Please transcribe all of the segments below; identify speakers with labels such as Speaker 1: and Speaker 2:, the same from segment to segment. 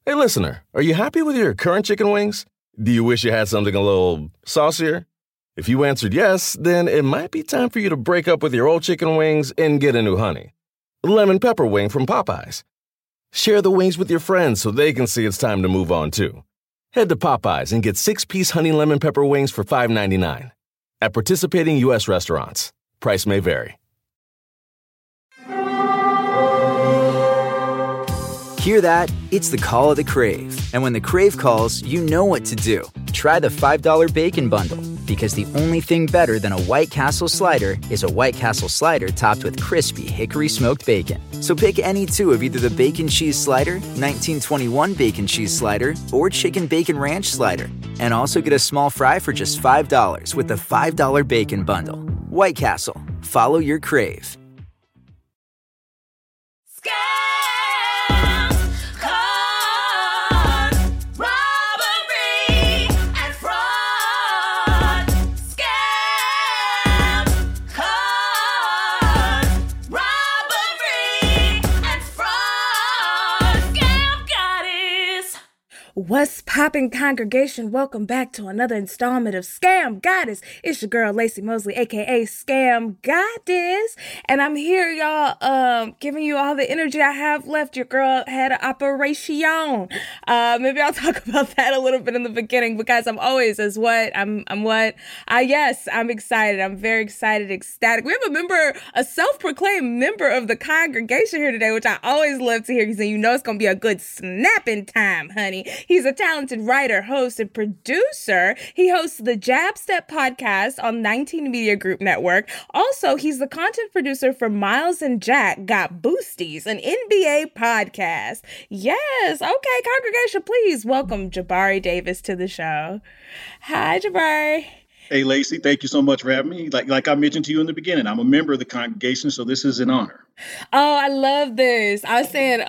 Speaker 1: Hey, listener, are you happy with your current chicken wings? Do you wish you had something a little saucier? If you answered yes, then it might be time for you to break up with your old chicken wings and get a new honey. Lemon pepper wing from Popeyes. Share the wings with your friends so they can see it's time to move on too. Head to Popeyes and get 6-piece honey lemon pepper wings for $5.99. At participating U.S. restaurants. Price may vary.
Speaker 2: Hear that? It's the call of the Crave. And when the Crave calls, you know what to do. Try the $5 Bacon Bundle. Because the only thing better than a White Castle slider is a White Castle slider topped with crispy hickory smoked bacon. So pick any two of either the Bacon Cheese Slider, 1921 Bacon Cheese Slider, or Chicken Bacon Ranch Slider. And also get a small fry for just $5 with the $5 Bacon Bundle. White Castle. Follow your Crave.
Speaker 3: What's poppin', congregation? Welcome back to another installment of Scam Goddess. It's your girl, Lacey Mosley, aka Scam Goddess. And I'm here, y'all, giving you all the energy I have left. Your girl had an operation. Maybe I'll talk about that a little bit in the beginning because I'm always I'm excited. I'm very excited, ecstatic. We have a self-proclaimed member of the congregation here today, which I always love to hear because you know it's going to be a good snapping time, honey. He's a talented writer, host, and producer. He hosts the Jab Step podcast on 19 Media Group Network. Also, he's the content producer for Miles and Jack Got Boosties, an NBA podcast. Yes. Okay, congregation, please welcome Jabari Davis to the show. Hi, Jabari.
Speaker 4: Hey, Lacey, thank you so much for having me. Like I mentioned to you in the beginning, I'm a member of the congregation, so this is an honor.
Speaker 3: Oh, I love this. I was saying,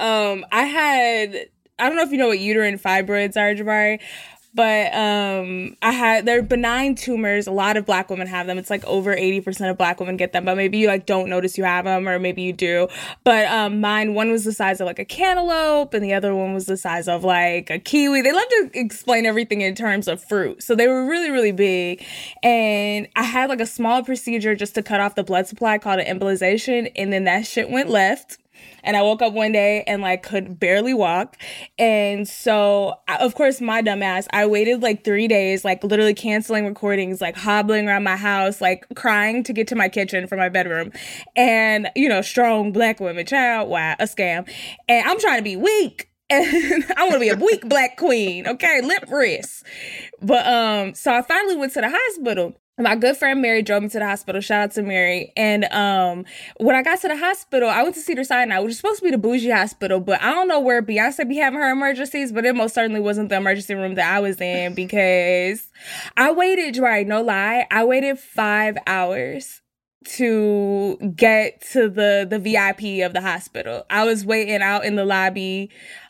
Speaker 3: I don't know if you know what uterine fibroids are, Jabari, but they're benign tumors. A lot of Black women have them. It's like over 80% of Black women get them, but maybe you don't notice you have them, or maybe you do. But mine, one was the size of a cantaloupe, and the other one was the size of a kiwi. They love to explain everything in terms of fruit. So they were really, really big. And I had a small procedure just to cut off the blood supply called an embolization, and then that shit went left. And I woke up one day and could barely walk. And so, of course, my dumb ass, I waited 3 days, literally canceling recordings, hobbling around my house, crying to get to my kitchen from my bedroom. And, strong Black women, child, wow, a scam. And I'm trying to be weak. And I want to be a weak Black queen, okay? Limp wrist. But, so I finally went to the hospital. My good friend Mary drove me to the hospital. Shout out to Mary. And when I got to the hospital, I went to Cedars-Sinai, which is supposed to be the bougie hospital, but I don't know where Beyonce be having her emergencies, but it most certainly wasn't the emergency room that I was in because I waited, right, no lie, I waited 5 hours to get to the VIP of the hospital. I was waiting out in the lobby.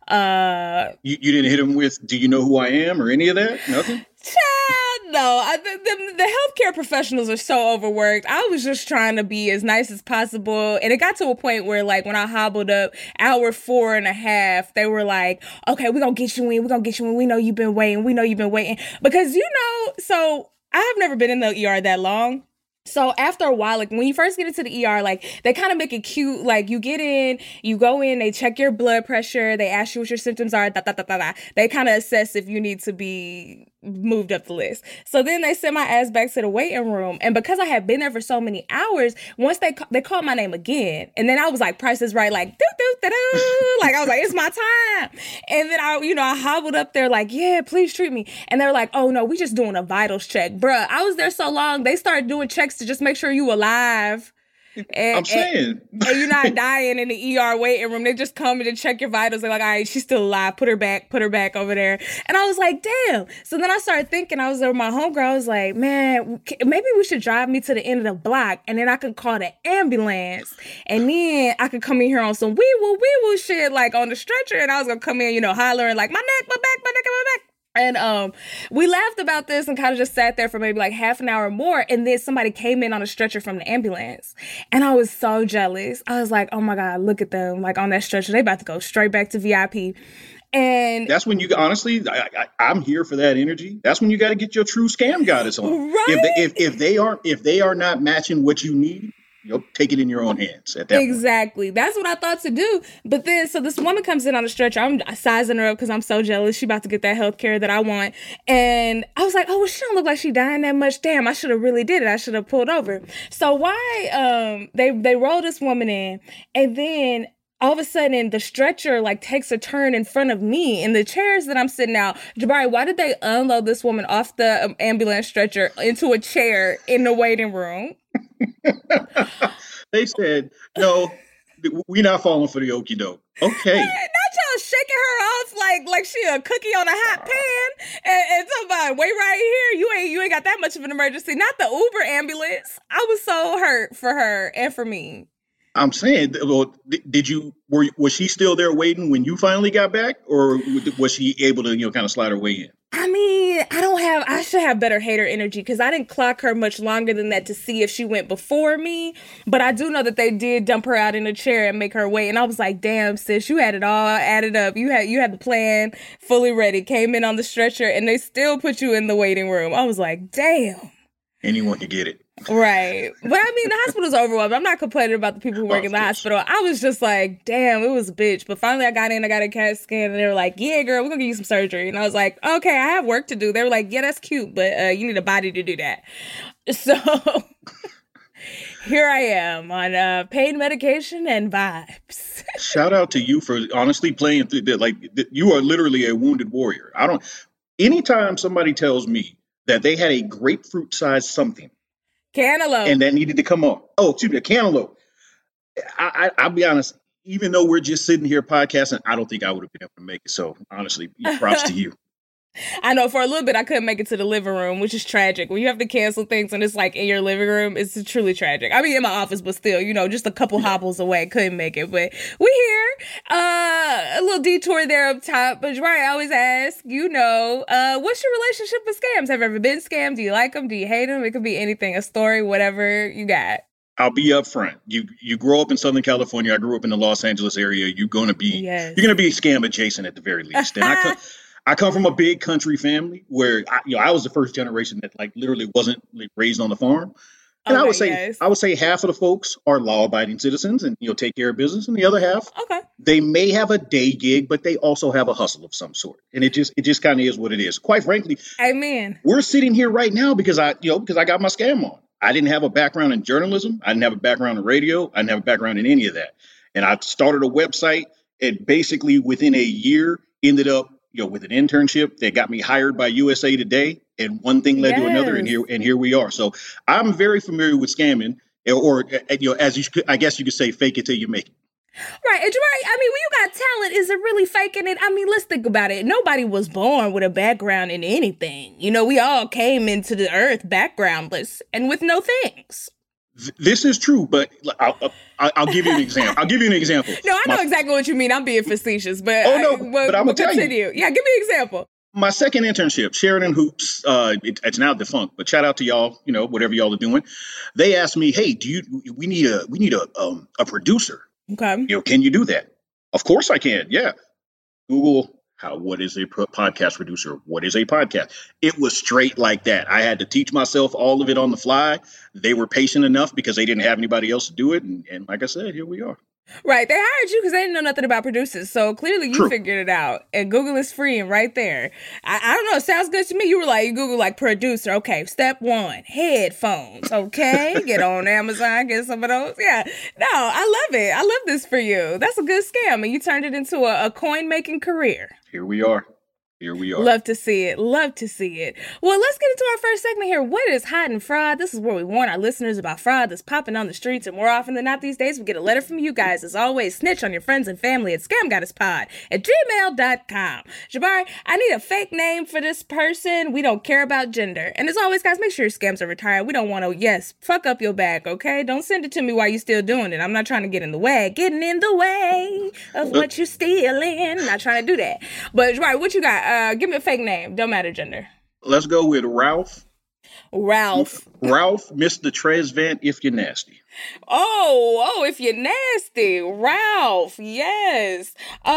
Speaker 4: You didn't hit him with, do you know who I am or any of that? Nothing?
Speaker 3: Child, no. The healthcare professionals are so overworked. I was just trying to be as nice as possible. And it got to a point where, when I hobbled up, hour 4.5, they were like, okay, we're going to get you in. We're going to get you in. We know you've been waiting. Because, so I have never been in the ER that long. So after a while, when you first get into the ER, they kind of make it cute. You get in, you go in, they check your blood pressure, they ask you what your symptoms are, They kind of assess if you need to be moved up the list. So then they sent my ass back to the waiting room. And because I had been there for so many hours, once they called my name again. And then I was like, Price is Right, doo-doo-doo-doo. I was like, it's my time. And then I hobbled up there yeah, please treat me. And they were like, oh no, we just doing a vitals check. Bruh, I was there so long, they started doing checks to just make sure you alive.
Speaker 4: I'm saying.
Speaker 3: And you're not dying in the ER waiting room. They just come in to check your vitals. They're like, all right, she's still alive. Put her back over there. And I was like, damn. So then I started thinking, I was there with my homegirl. I was like, man, maybe we should drive me to the end of the block and then I could call the ambulance. And then I could come in here on some wee-woo shit, on the stretcher. And I was going to come in, hollering my neck, my back, my neck, and my back. And we laughed about this and kind of just sat there for maybe half an hour more. And then somebody came in on a stretcher from the ambulance. And I was so jealous. I was like, oh my God, look at them. On that stretcher, they about to go straight back to VIP. And
Speaker 4: that's when you honestly, I'm here for that energy. That's when you got to get your true scam goddess on.
Speaker 3: Right?
Speaker 4: If they are not matching what you need, take it in your own hands at that
Speaker 3: exactly.
Speaker 4: point.
Speaker 3: That's what I thought to do. But then, so this woman comes in on a stretcher. I'm sizing her up because I'm so jealous. She about to get that health care that I want. And I was like, oh, well, she don't look like she dying that much. Damn, I should have really did it. I should have pulled over. So why they roll this woman in, and then all of a sudden the stretcher like takes a turn in front of me in the chairs that I'm sitting out. Jabari, why did they unload this woman off the ambulance stretcher into a chair in the waiting room?
Speaker 4: They said, no, we're not falling for the okie doke. Okay.
Speaker 3: Not y'all shaking her off like she a cookie on a hot pan and talking about, wait right here. You ain't got that much of an emergency. Not the Uber ambulance. I was so hurt for her and for me.
Speaker 4: I'm saying, well, was she still there waiting when you finally got back, or was she able to, kind of slide her way in?
Speaker 3: I mean, I should have better hater energy because I didn't clock her much longer than that to see if she went before me. But I do know that they did dump her out in a chair and make her wait. And I was like, damn, sis, you had it all added up. You had the plan fully ready, came in on the stretcher, and they still put you in the waiting room. I was like, damn.
Speaker 4: Anyone can get it.
Speaker 3: Right. But I mean, the hospital's overwhelmed. I'm not complaining about the people who work in the hospital. I was just like, damn, it was a bitch. But finally I got in, I got a CAT scan, and they were like, yeah, girl, we're going to give you some surgery. And I was like, okay, I have work to do. They were like, yeah, that's cute, but you need a body to do that. So here I am on pain medication and vibes.
Speaker 4: Shout out to you for honestly playing through that. Like, you are literally a wounded warrior. Anytime somebody tells me that they had a grapefruit-sized something,
Speaker 3: cantaloupe,
Speaker 4: and that needed to come off. Oh, excuse me, a cantaloupe. I'll be honest, even though we're just sitting here podcasting, I don't think I would have been able to make it. So honestly, props to you.
Speaker 3: I know for a little bit I couldn't make it to the living room, which is tragic. When you have to cancel things and it's like in your living room, it's truly tragic. I mean, in my office, but still, just a couple hobbles away, couldn't make it. But we here. A little detour there up top. But Jabari, I always ask, what's your relationship with scams? Have you ever been scammed? Do you like them? Do you hate them? It could be anything, a story, whatever you got.
Speaker 4: I'll be upfront. You grow up in Southern California. I grew up in the Los Angeles area. You're gonna be scam adjacent at the very least. And I come from a big country family where I was the first generation that literally wasn't raised on the farm. And I would say half of the folks are law-abiding citizens and take care of business, and the other half, they may have a day gig, but they also have a hustle of some sort. And it just kind of is what it is. Quite frankly,
Speaker 3: amen.
Speaker 4: We're sitting here right now because I got my scam on. I didn't have a background in journalism. I didn't have a background in radio. I didn't have a background in any of that. And I started a website, and basically within a year ended up with an internship that got me hired by USA Today, and one thing led to another, and here we are. So I'm very familiar with scamming, or I guess you could say, fake it till you make it.
Speaker 3: Right, and Jabari, I mean, when you got talent, is it really faking it? I mean, let's think about it. Nobody was born with a background in anything. We all came into the earth backgroundless and with no things.
Speaker 4: This is true, but I'll give you an example.
Speaker 3: No, I know exactly what you mean. I'm being facetious, but
Speaker 4: but I'm gonna tell you.
Speaker 3: Yeah, give me an example.
Speaker 4: My second internship, Sheridan Hoops, it's now defunct, but shout out to y'all. Whatever y'all are doing. They asked me, hey, we need a producer.
Speaker 3: Okay.
Speaker 4: Can you do that? Of course I can. Yeah. Google. What is a podcast producer? What is a podcast? It was straight like that. I had to teach myself all of it on the fly. They were patient enough because they didn't have anybody else to do it. And like I said, here we are.
Speaker 3: Right. They hired you because they didn't know nothing about producers. So clearly you figured it out. And Google is free and right there. I don't know. It sounds good to me. You were like, you Google producer. Okay. Step 1, headphones. Okay. Get on Amazon. Get some of those. Yeah. No, I love it. I love this for you. That's a good scam. And you turned it into a coin making career.
Speaker 4: Here we are.
Speaker 3: Love to see it. Well, let's get into our first segment here. What is hot and fraud? This is where we warn our listeners about fraud that's popping on the streets. And more often than not these days, we get a letter from you guys. As always, snitch on your friends and family at scamgoddesspod@gmail.com. Jabari, I need a fake name for this person. We don't care about gender. And as always, guys, make sure your scams are retired. We don't want to, fuck up your bag, okay? Don't send it to me while you're still doing it. I'm not trying to get in the way. Getting in the way of what you're stealing. Not trying to do that. But Jabari, what you got? Give me a fake name. Don't matter gender.
Speaker 4: Let's go with Ralph
Speaker 3: Ralph.
Speaker 4: Ralph, Mr. Tresvant, if you're nasty.
Speaker 3: Oh, if you're nasty. Ralph, yes.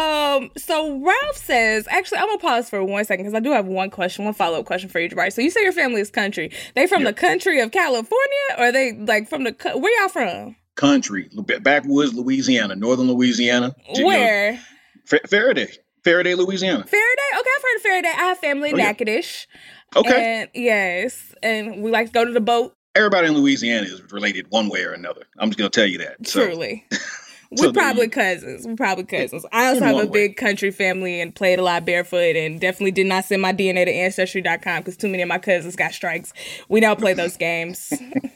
Speaker 3: So Ralph says, actually, I'm gonna pause for 1 second because I do have one follow-up question for you, right? So you say your family is country. They from the country of California, or they like from where y'all from?
Speaker 4: Country, backwoods, Louisiana, northern Louisiana.
Speaker 3: Where?
Speaker 4: Faraday, Louisiana.
Speaker 3: Faraday? Okay, I've heard of Faraday. I have family in Natchitoches.
Speaker 4: Okay.
Speaker 3: And yes, and we like to go to the boat.
Speaker 4: Everybody in Louisiana is related one way or another. I'm just going to tell you that.
Speaker 3: Truly. We're probably cousins. I also have a big country family and played a lot barefoot and definitely did not send my DNA to Ancestry.com because too many of my cousins got strikes. We don't play those games.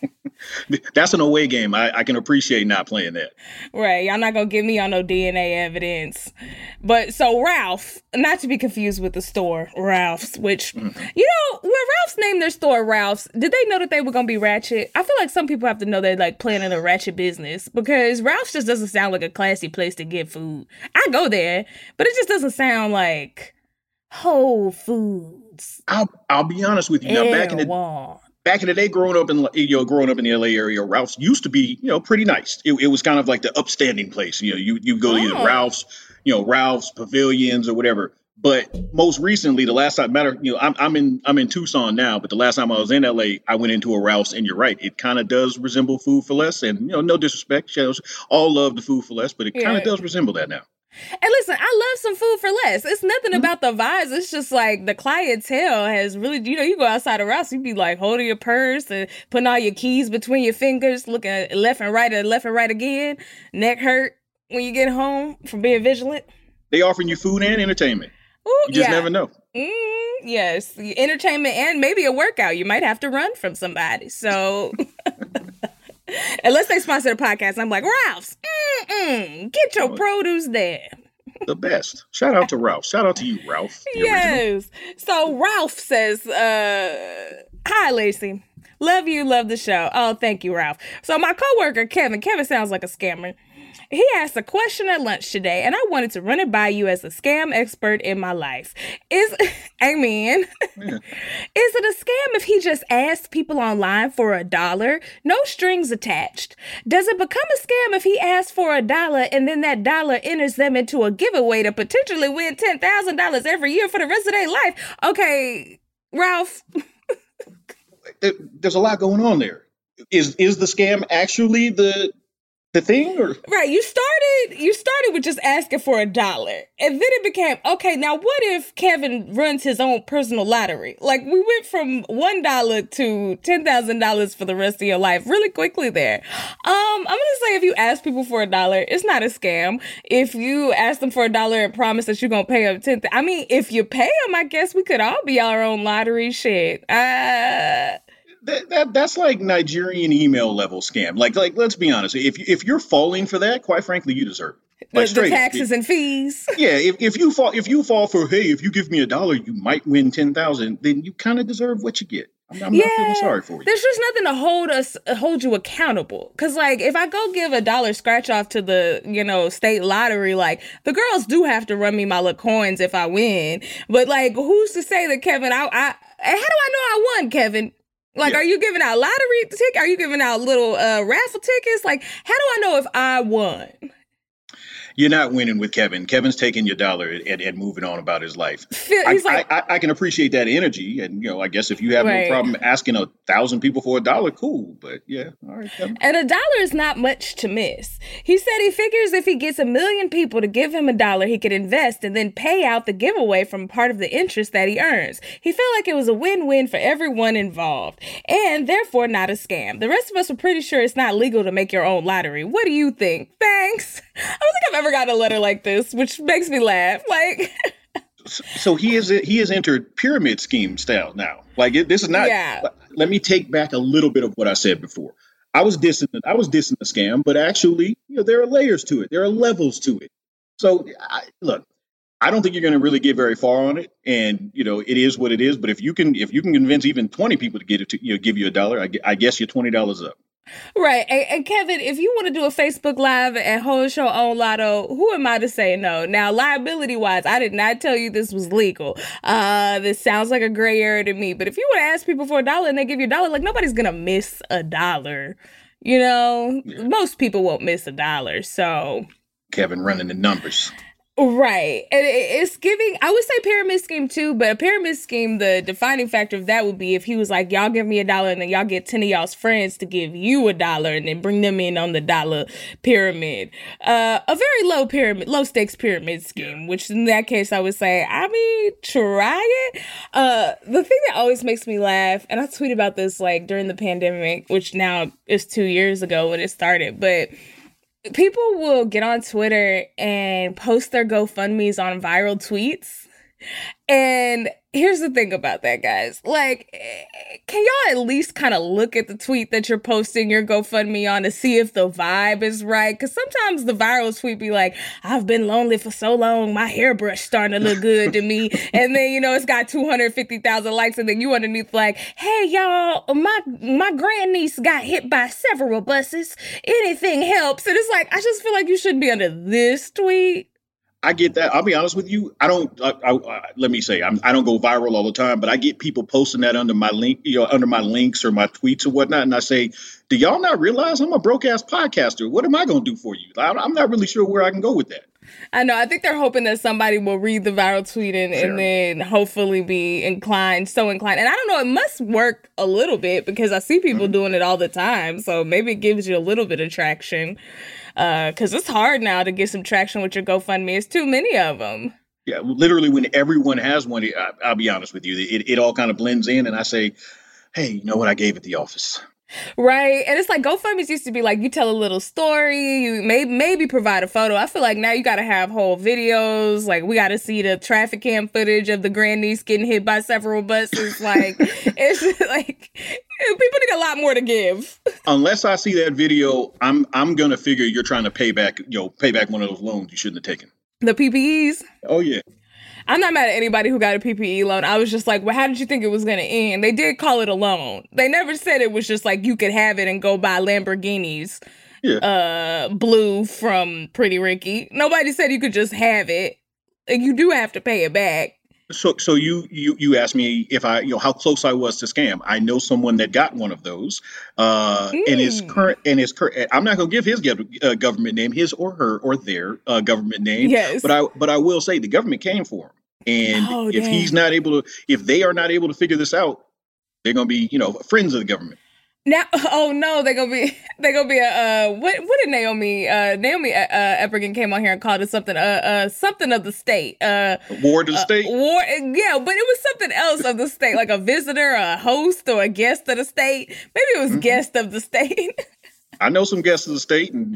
Speaker 4: That's an away game. I can appreciate not playing that.
Speaker 3: Right. Y'all not going to give me on no DNA evidence. But so Ralph, not to be confused with the store, Ralph's, which, you know, when Ralph's named their store Ralph's, did they know that they were going to be ratchet? I feel like some people have to know they're like planning a ratchet business because Ralph's just doesn't sound like a classy place to get food. I go there, but it just doesn't sound like Whole Foods.
Speaker 4: I'll be honest with you. Now, back in the day, growing up in the LA area, Ralph's used to be, pretty nice. It was kind of like the upstanding place. You go to Ralph's, Ralph's Pavilions or whatever. But most recently, the last time I'm in Tucson now, but the last time I was in LA, I went into a Ralph's, and you're right, it kind of does resemble Food for Less. And no disrespect, shows all love the Food for Less, but it kind of does resemble that now.
Speaker 3: And listen, I love some Food for Less. It's nothing about the vibes. It's just like the clientele has really, you go outside of Ralph's, you be like holding your purse and putting all your keys between your fingers, looking at left and right again. Neck hurt when you get home from being vigilant.
Speaker 4: They offering you food and entertainment. Ooh, you just never know.
Speaker 3: Yes, entertainment and maybe a workout. You might have to run from somebody. So... Unless they sponsor the podcast, I'm like, Ralph's, get your produce there.
Speaker 4: The best. Shout out to Ralph. Shout out to you, Ralph.
Speaker 3: Yes. So Ralph says, hi, Lacey. Love you, love the show. Oh, thank you, Ralph. So my coworker, Kevin sounds like a scammer. He asked a question at lunch today, and I wanted to run it by you as a scam expert in my life. Amen. Yeah. Is it a scam if he just asks people online for $1? No strings attached. Does it become a scam if he asks for $1 and then that dollar enters them into a giveaway to potentially win $10,000 every year for the rest of their life? Okay, Ralph.
Speaker 4: There's a lot going on there. Is the scam actually the thing? Or
Speaker 3: right, you started with just asking for $1, and then it became, okay, now what if Kevin runs his own personal lottery? Like, we went from $1 to $10,000 for the rest of your life really quickly there. I'm gonna say if you ask people for $1, it's not a scam. If you ask them for $1 and promise that you're gonna pay them $10,000, I mean, if you pay them, I guess we could all be our own lottery shit.
Speaker 4: That's like Nigerian email level scam. Like let's be honest. If you're falling for that, quite frankly, you deserve it. Like
Speaker 3: the taxes and fees.
Speaker 4: Yeah, if you fall for, hey, if you give me $1, you might win 10,000. Then you kind of deserve what you get. I'm not feeling sorry for you.
Speaker 3: There's just nothing to hold you accountable. Cause like if I go give $1 scratch off to the state lottery, like the girls do have to run me my little coins if I win. But like who's to say that Kevin? How do I know I won, Kevin? Like, Are you giving out lottery tickets? Are you giving out little raffle tickets? Like, how do I know if I won?
Speaker 4: You're not winning with Kevin. Kevin's taking your $1 and moving on about his life. I can appreciate that energy. And, I guess if you have no problem asking 1,000 people for $1, cool. But yeah, all right, Kevin.
Speaker 3: And $1 is not much to miss. He said he figures if he gets 1 million people to give him $1, he could invest and then pay out the giveaway from part of the interest that he earns. He felt like it was a win-win for everyone involved and therefore not a scam. The rest of us were pretty sure it's not legal to make your own lottery. What do you think? Thanks. I don't think I've ever gotten a letter like this, which makes me laugh. Like,
Speaker 4: so he has entered pyramid scheme style now. Like this is not. Yeah. Let me take back a little bit of what I said before. I was dissing the scam, but actually, there are layers to it. There are levels to it. So look, I don't think you're going to really get very far on it, and it is what it is. But if you can convince even 20 people to get it to give you $1, I guess you're $20 up.
Speaker 3: Right. And Kevin, if you want to do a Facebook Live and host your own lotto, who am I to say no? Now, liability-wise, I did not tell you this was legal. This sounds like a gray area to me. But if you want to ask people for $1 and they give you $1, like, nobody's going to miss $1. You know? Yeah. Most people won't miss $1. So...
Speaker 4: Kevin running the numbers.
Speaker 3: Right. And it's giving, I would say pyramid scheme too, but a pyramid scheme, the defining factor of that would be if he was like, y'all give me $1 and then y'all get 10 of y'all's friends to give you $1 and then bring them in on the dollar pyramid. A very low stakes pyramid scheme, which in that case I would say, I mean, try it. The thing that always makes me laugh, and I tweeted about this like during the pandemic, which now is 2 years ago when it started, but people will get on Twitter and post their GoFundMes on viral tweets. And here's the thing about that, guys. Like, can y'all at least kind of look at the tweet that you're posting your GoFundMe on to see if the vibe is right? Because sometimes the viral tweet be like, I've been lonely for so long, my hairbrush starting to look good to me. And then, you know, it's got 250,000 likes. And then you underneath like, hey, y'all, my grandniece got hit by several buses. Anything helps. And it's like, I just feel like you shouldn't be under this tweet.
Speaker 4: I get that. I'll be honest with you. I don't. Let me say, I don't go viral all the time, but I get people posting that under my link, under my links or my tweets or whatnot, and I say, "Do y'all not realize I'm a broke ass podcaster? What am I going to do for you?" I'm not really sure where I can go with that.
Speaker 3: I know. I think they're hoping that somebody will read the viral tweet and then hopefully be inclined. And I don't know. It must work a little bit because I see people doing it all the time. So maybe it gives you a little bit of traction. Because it's hard now to get some traction with your GoFundMe. It's too many of them.
Speaker 4: Yeah, literally when everyone has one, I'll be honest with you, it all kind of blends in and I say, hey, you know what? I gave at the office.
Speaker 3: Right. And it's like GoFundMe's used to be like you tell a little story, you maybe provide a photo. I feel like now you got to have whole videos. Like we got to see the traffic cam footage of the grandniece getting hit by several buses. Like it's just like people need a lot more to give.
Speaker 4: Unless I see that video, I'm going to figure you're trying to pay back one of those loans you shouldn't have taken.
Speaker 3: The PPEs?
Speaker 4: Oh, yeah.
Speaker 3: I'm not mad at anybody who got a PPE loan. I was just like, well, how did you think it was going to end? They did call it a loan. They never said it was just like you could have it and go buy Lamborghinis blue from Pretty Ricky. Nobody said you could just have it. You do have to pay it back.
Speaker 4: So you asked me if I, how close I was to scam. I know someone that got one of those, and his current. I'm not going to give his government name, his or her or their government name.
Speaker 3: Yes.
Speaker 4: But I will say the government came for him, and if they are not able to figure this out, they're going to be, friends of the government.
Speaker 3: Now, oh no, they're gonna be what did Naomi Eppergen came on here and called it something of the state,
Speaker 4: ward of the state,
Speaker 3: but it was something else of the state, like a visitor, a host, or a guest of the state. Maybe it was guest of the state.
Speaker 4: I know some guests of the state, and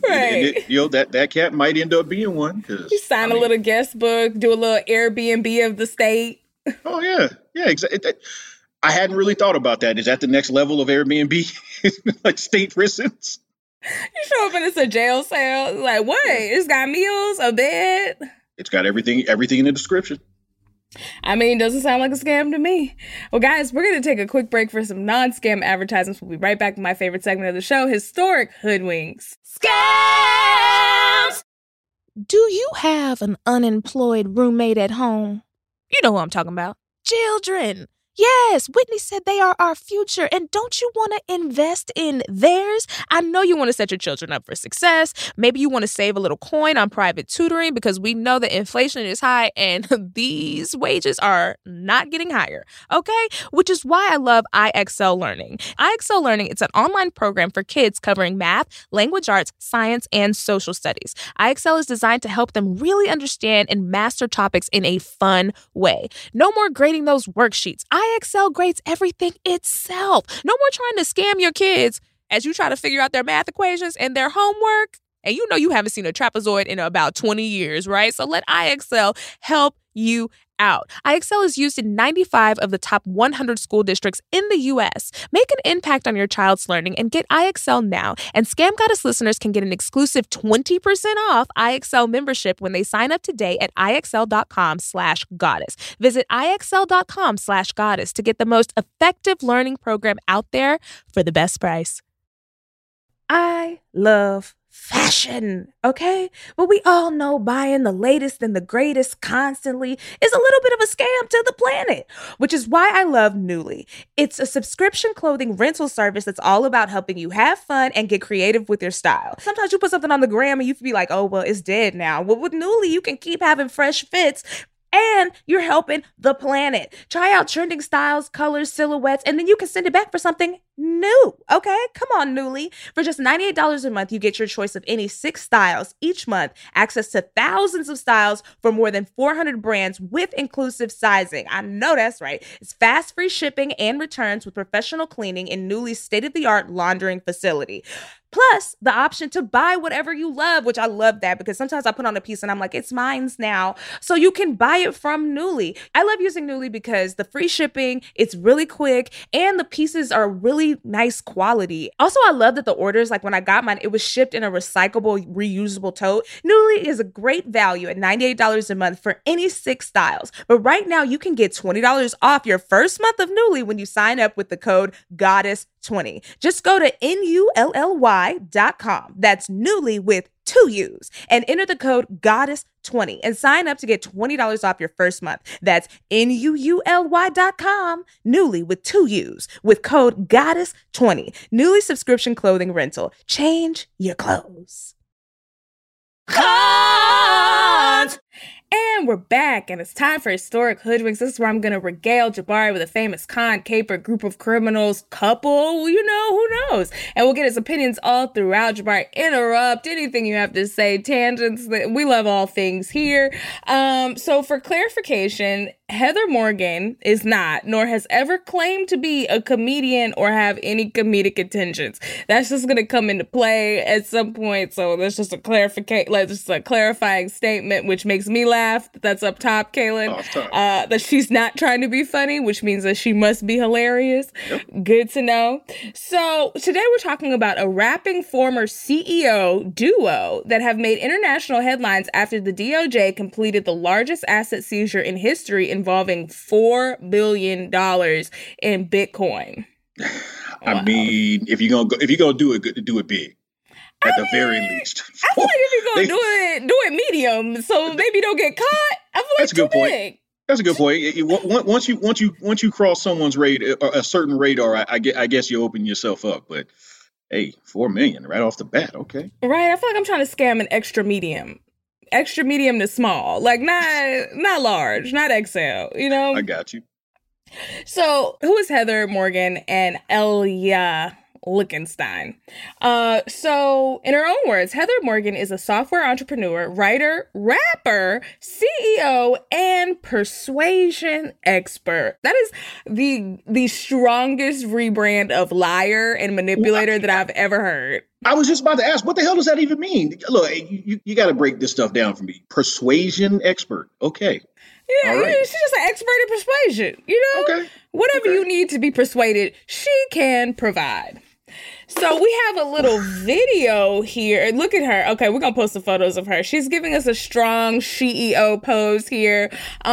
Speaker 4: that cat might end up being one.
Speaker 3: You sign a little guest book, do a little Airbnb of the state.
Speaker 4: Oh yeah, exactly. I hadn't really thought about that. Is that the next level of Airbnb, like state prisons?
Speaker 3: You show up and it's a jail cell. It's like, what? It's got meals, a bed.
Speaker 4: It's got everything in the description.
Speaker 3: I mean, doesn't sound like a scam to me. Well, guys, we're going to take a quick break for some non-scam advertisements. We'll be right back with my favorite segment of the show, Historic Hoodwinks.
Speaker 5: Scams! Do you have an unemployed roommate at home? You know who I'm talking about. Children. Yes, Whitney said they are our future, and don't you want to invest in theirs? I know you want to set your children up for success. Maybe you want to save a little coin on private tutoring because we know that inflation is high and these wages are not getting higher, okay? Which is why I love IXL Learning. IXL Learning, it's an online program for kids covering math, language arts, science, and social studies. IXL is designed to help them really understand and master topics in a fun way. No more grading those worksheets. IXL grades everything itself. No more trying to scam your kids as you try to figure out their math equations and their homework. And you know you haven't seen a trapezoid in about 20 years, right? So let IXL help you out. IXL is used in 95 of the top 100 school districts in the U.S. Make an impact on your child's learning and get IXL now. And Scam Goddess listeners can get an exclusive 20% off IXL membership when they sign up today at IXL.com/goddess. Visit IXL.com/goddess to get the most effective learning program out there for the best price. I love fashion, okay? But we all know buying the latest and the greatest constantly is a little bit of a scam to the planet, which is why I love Nuuly. It's a subscription clothing rental service that's all about helping you have fun and get creative with your style. Sometimes you put something on the gram and you can be like, oh, well, it's dead now. Well, with Nuuly, you can keep having fresh fits and you're helping the planet. Try out trending styles, colors, silhouettes, and then you can send it back for something new, okay? Come on, Nuuly. For just $98 a month, you get your choice of any 6 styles each month, access to thousands of styles for more than 400 brands with inclusive sizing. I know that's right. It's fast, free shipping and returns with professional cleaning in Nuuly's state-of-the-art laundering facility. Plus, the option to buy whatever you love, which I love that because sometimes I put on a piece and I'm like, it's mine's now. So you can buy it from Nuuly. I love using Nuuly because the free shipping, it's really quick, and the pieces are really nice quality. Also, I love that the orders, like when I got mine, it was shipped in a recyclable, reusable tote. Nuuly is a great value at $98 a month for any 6 styles. But right now, you can get $20 off your first month of Nuuly when you sign up with the code GODDESS20. Just go to NULLY.com. That's Nuuly with 2 U's and enter the code GODDESS20 and sign up to get $20 off your first month. That's NUULY.com. Nuuly with 2 U's with code GODDESS20. Nuuly subscription clothing rental. Change your clothes.
Speaker 3: Cut! And we're back, and it's time for Historic Hoodwinks. This is where I'm going to regale Jabari with a famous con, caper, group of criminals, couple, who knows? And we'll get his opinions all throughout. Jabari, interrupt anything you have to say, tangents. We love all things here. So for clarification, Heather Morgan is not, nor has ever claimed to be a comedian or have any comedic intentions. That's just going to come into play at some point. So that's just a clarifying statement, which makes me laugh. That's up top, Kaylin. That she's not trying to be funny, which means that she must be hilarious. Yep. Good to know. So today we're talking about a rapping former CEO duo that have made international headlines after the DOJ completed the largest asset seizure in history involving $4 billion in Bitcoin.
Speaker 4: I mean, if you're gonna do it, do it big. At the very least.
Speaker 3: I feel like if you're gonna do it medium, so maybe don't get caught. I feel like
Speaker 4: that's a good point. That's a good point. Once you cross someone's radar, a certain radar, I guess you open yourself up. But hey, $4 million right off the bat, okay.
Speaker 3: Right. I feel like I'm trying to scam an extra medium to small, like not large, not XL. You know.
Speaker 4: I got you.
Speaker 3: So who is Heather Morgan and Elia Lichtenstein? So in her own words, Heather Morgan is a software entrepreneur, writer, rapper, CEO, and persuasion expert. That is the strongest rebrand of liar and manipulator that I've ever heard.
Speaker 4: I was just about to ask, what the hell does that even mean? Look, you got to break this stuff down for me. Persuasion expert. Okay.
Speaker 3: Yeah, right. She's just an expert in persuasion. Okay. Whatever you need to be persuaded, she can provide. So we have a little video here. Look at her. Okay, we're gonna post the photos of her. She's giving us a strong CEO pose here.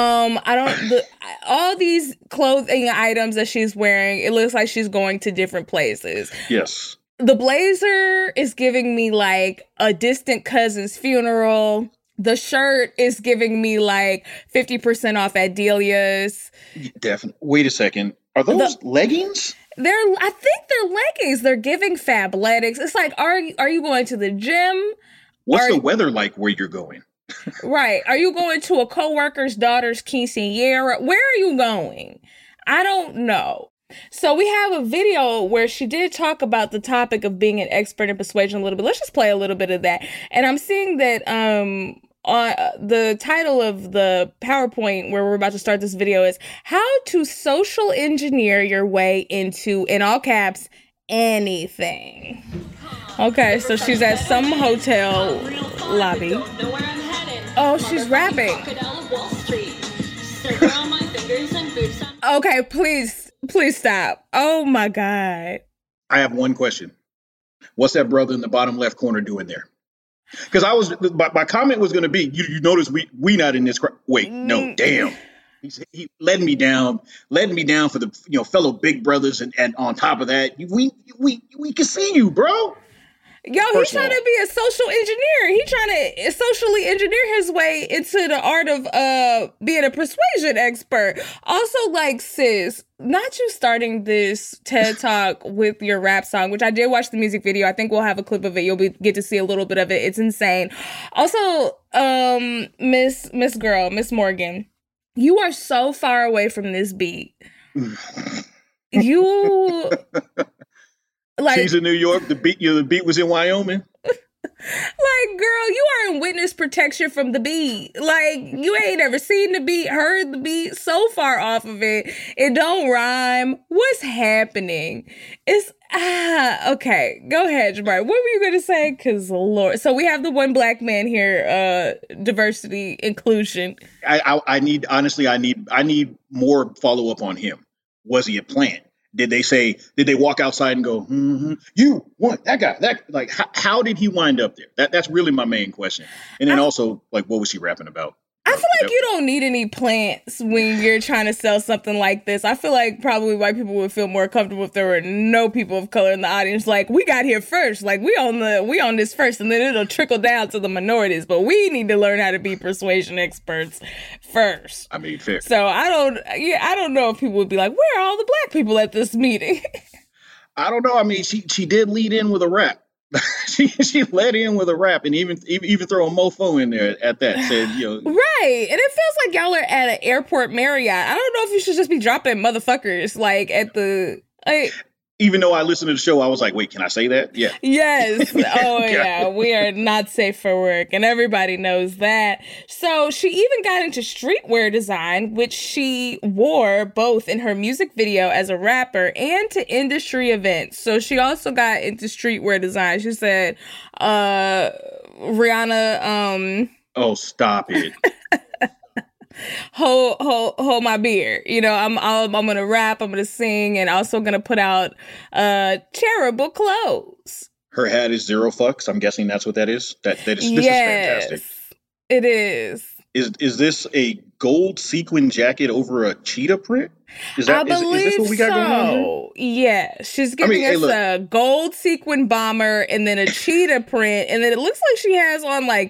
Speaker 3: All these clothing items that she's wearing, it looks like she's going to different places.
Speaker 4: Yes.
Speaker 3: The blazer is giving me like a distant cousin's funeral. The shirt is giving me like 50% off at Delia's.
Speaker 4: Definitely. Wait a second. Are those leggings?
Speaker 3: I think they're leggings. They're giving Fabletics. It's like, are you going to the gym?
Speaker 4: What's the weather like where you're going?
Speaker 3: Right. Are you going to a coworker's daughter's quinceañera? Where are you going? I don't know. So we have a video where she did talk about the topic of being an expert in persuasion a little bit. Let's just play a little bit of that. And I'm seeing that the title of the PowerPoint where we're about to start this video is How to Social Engineer Your Way into, in all caps, anything. Okay, so she's at some hotel lobby. Oh, she's rapping. Okay, please stop. Oh my God.
Speaker 4: I have one question. What's that brother in the bottom left corner doing there? Because my comment was going to be, you notice we not in this. Wait, no, damn. He led me down for the fellow big brothers, and on top of that, we can see you, bro.
Speaker 3: Yo, he's trying to be a social engineer. He's trying to socially engineer his way into the art of being a persuasion expert. Also, like, sis, not you starting this TED Talk with your rap song, which I did watch the music video. I think we'll have a clip of it. You'll get to see a little bit of it. It's insane. Also, Miss Morgan, you are so far away from this beat. You... Like,
Speaker 4: she's in New York. The beat was in Wyoming.
Speaker 3: Like, girl, you are in witness protection from the beat. Like, you ain't ever seen the beat, heard the beat, so far off of it. It don't rhyme. What's happening? It's okay. Go ahead, Jabari. What were you gonna say? Cause Lord, so we have the one black man here. Diversity, inclusion.
Speaker 4: I need more follow up on him. Was he a plant? Did they walk outside and go, you want that guy? Like, how did he wind up there? That's really my main question. And then also, like, what was he rapping about?
Speaker 3: I feel like you don't need any plants when you're trying to sell something like this. I feel like probably white people would feel more comfortable if there were no people of color in the audience. Like, we got here first. Like, we on this first, and then it'll trickle down to the minorities. But we need to learn how to be persuasion experts first.
Speaker 4: I mean, fair.
Speaker 3: So I don't know if people would be like, where are all the black people at this meeting?
Speaker 4: I don't know. I mean, she did lead in with a rap. she led in with a rap and even throw a mofo in there at that. Said,
Speaker 3: right. And it feels like y'all are at an airport Marriott. I don't know if you should just be dropping motherfuckers like at the.
Speaker 4: Even though I listened to the show, I was like, wait, can I say that? Yeah.
Speaker 3: Yes. Oh, yeah. We are not safe for work. And everybody knows that. So she even got into streetwear design, which she wore both in her music video as a rapper and to industry events. So she also got into streetwear design. She said, Rihanna.
Speaker 4: Oh, stop it.
Speaker 3: hold my beer. I'm gonna rap, I'm gonna sing, and also gonna put out charitable clothes.
Speaker 4: Her hat is zero fucks. I'm guessing that's what that is. This is fantastic.
Speaker 3: It is.
Speaker 4: Is this a gold sequin jacket over a cheetah print? Is this what we got going on here?
Speaker 3: Yeah, she's giving us a gold sequin bomber and then a cheetah print, and then it looks like she has on like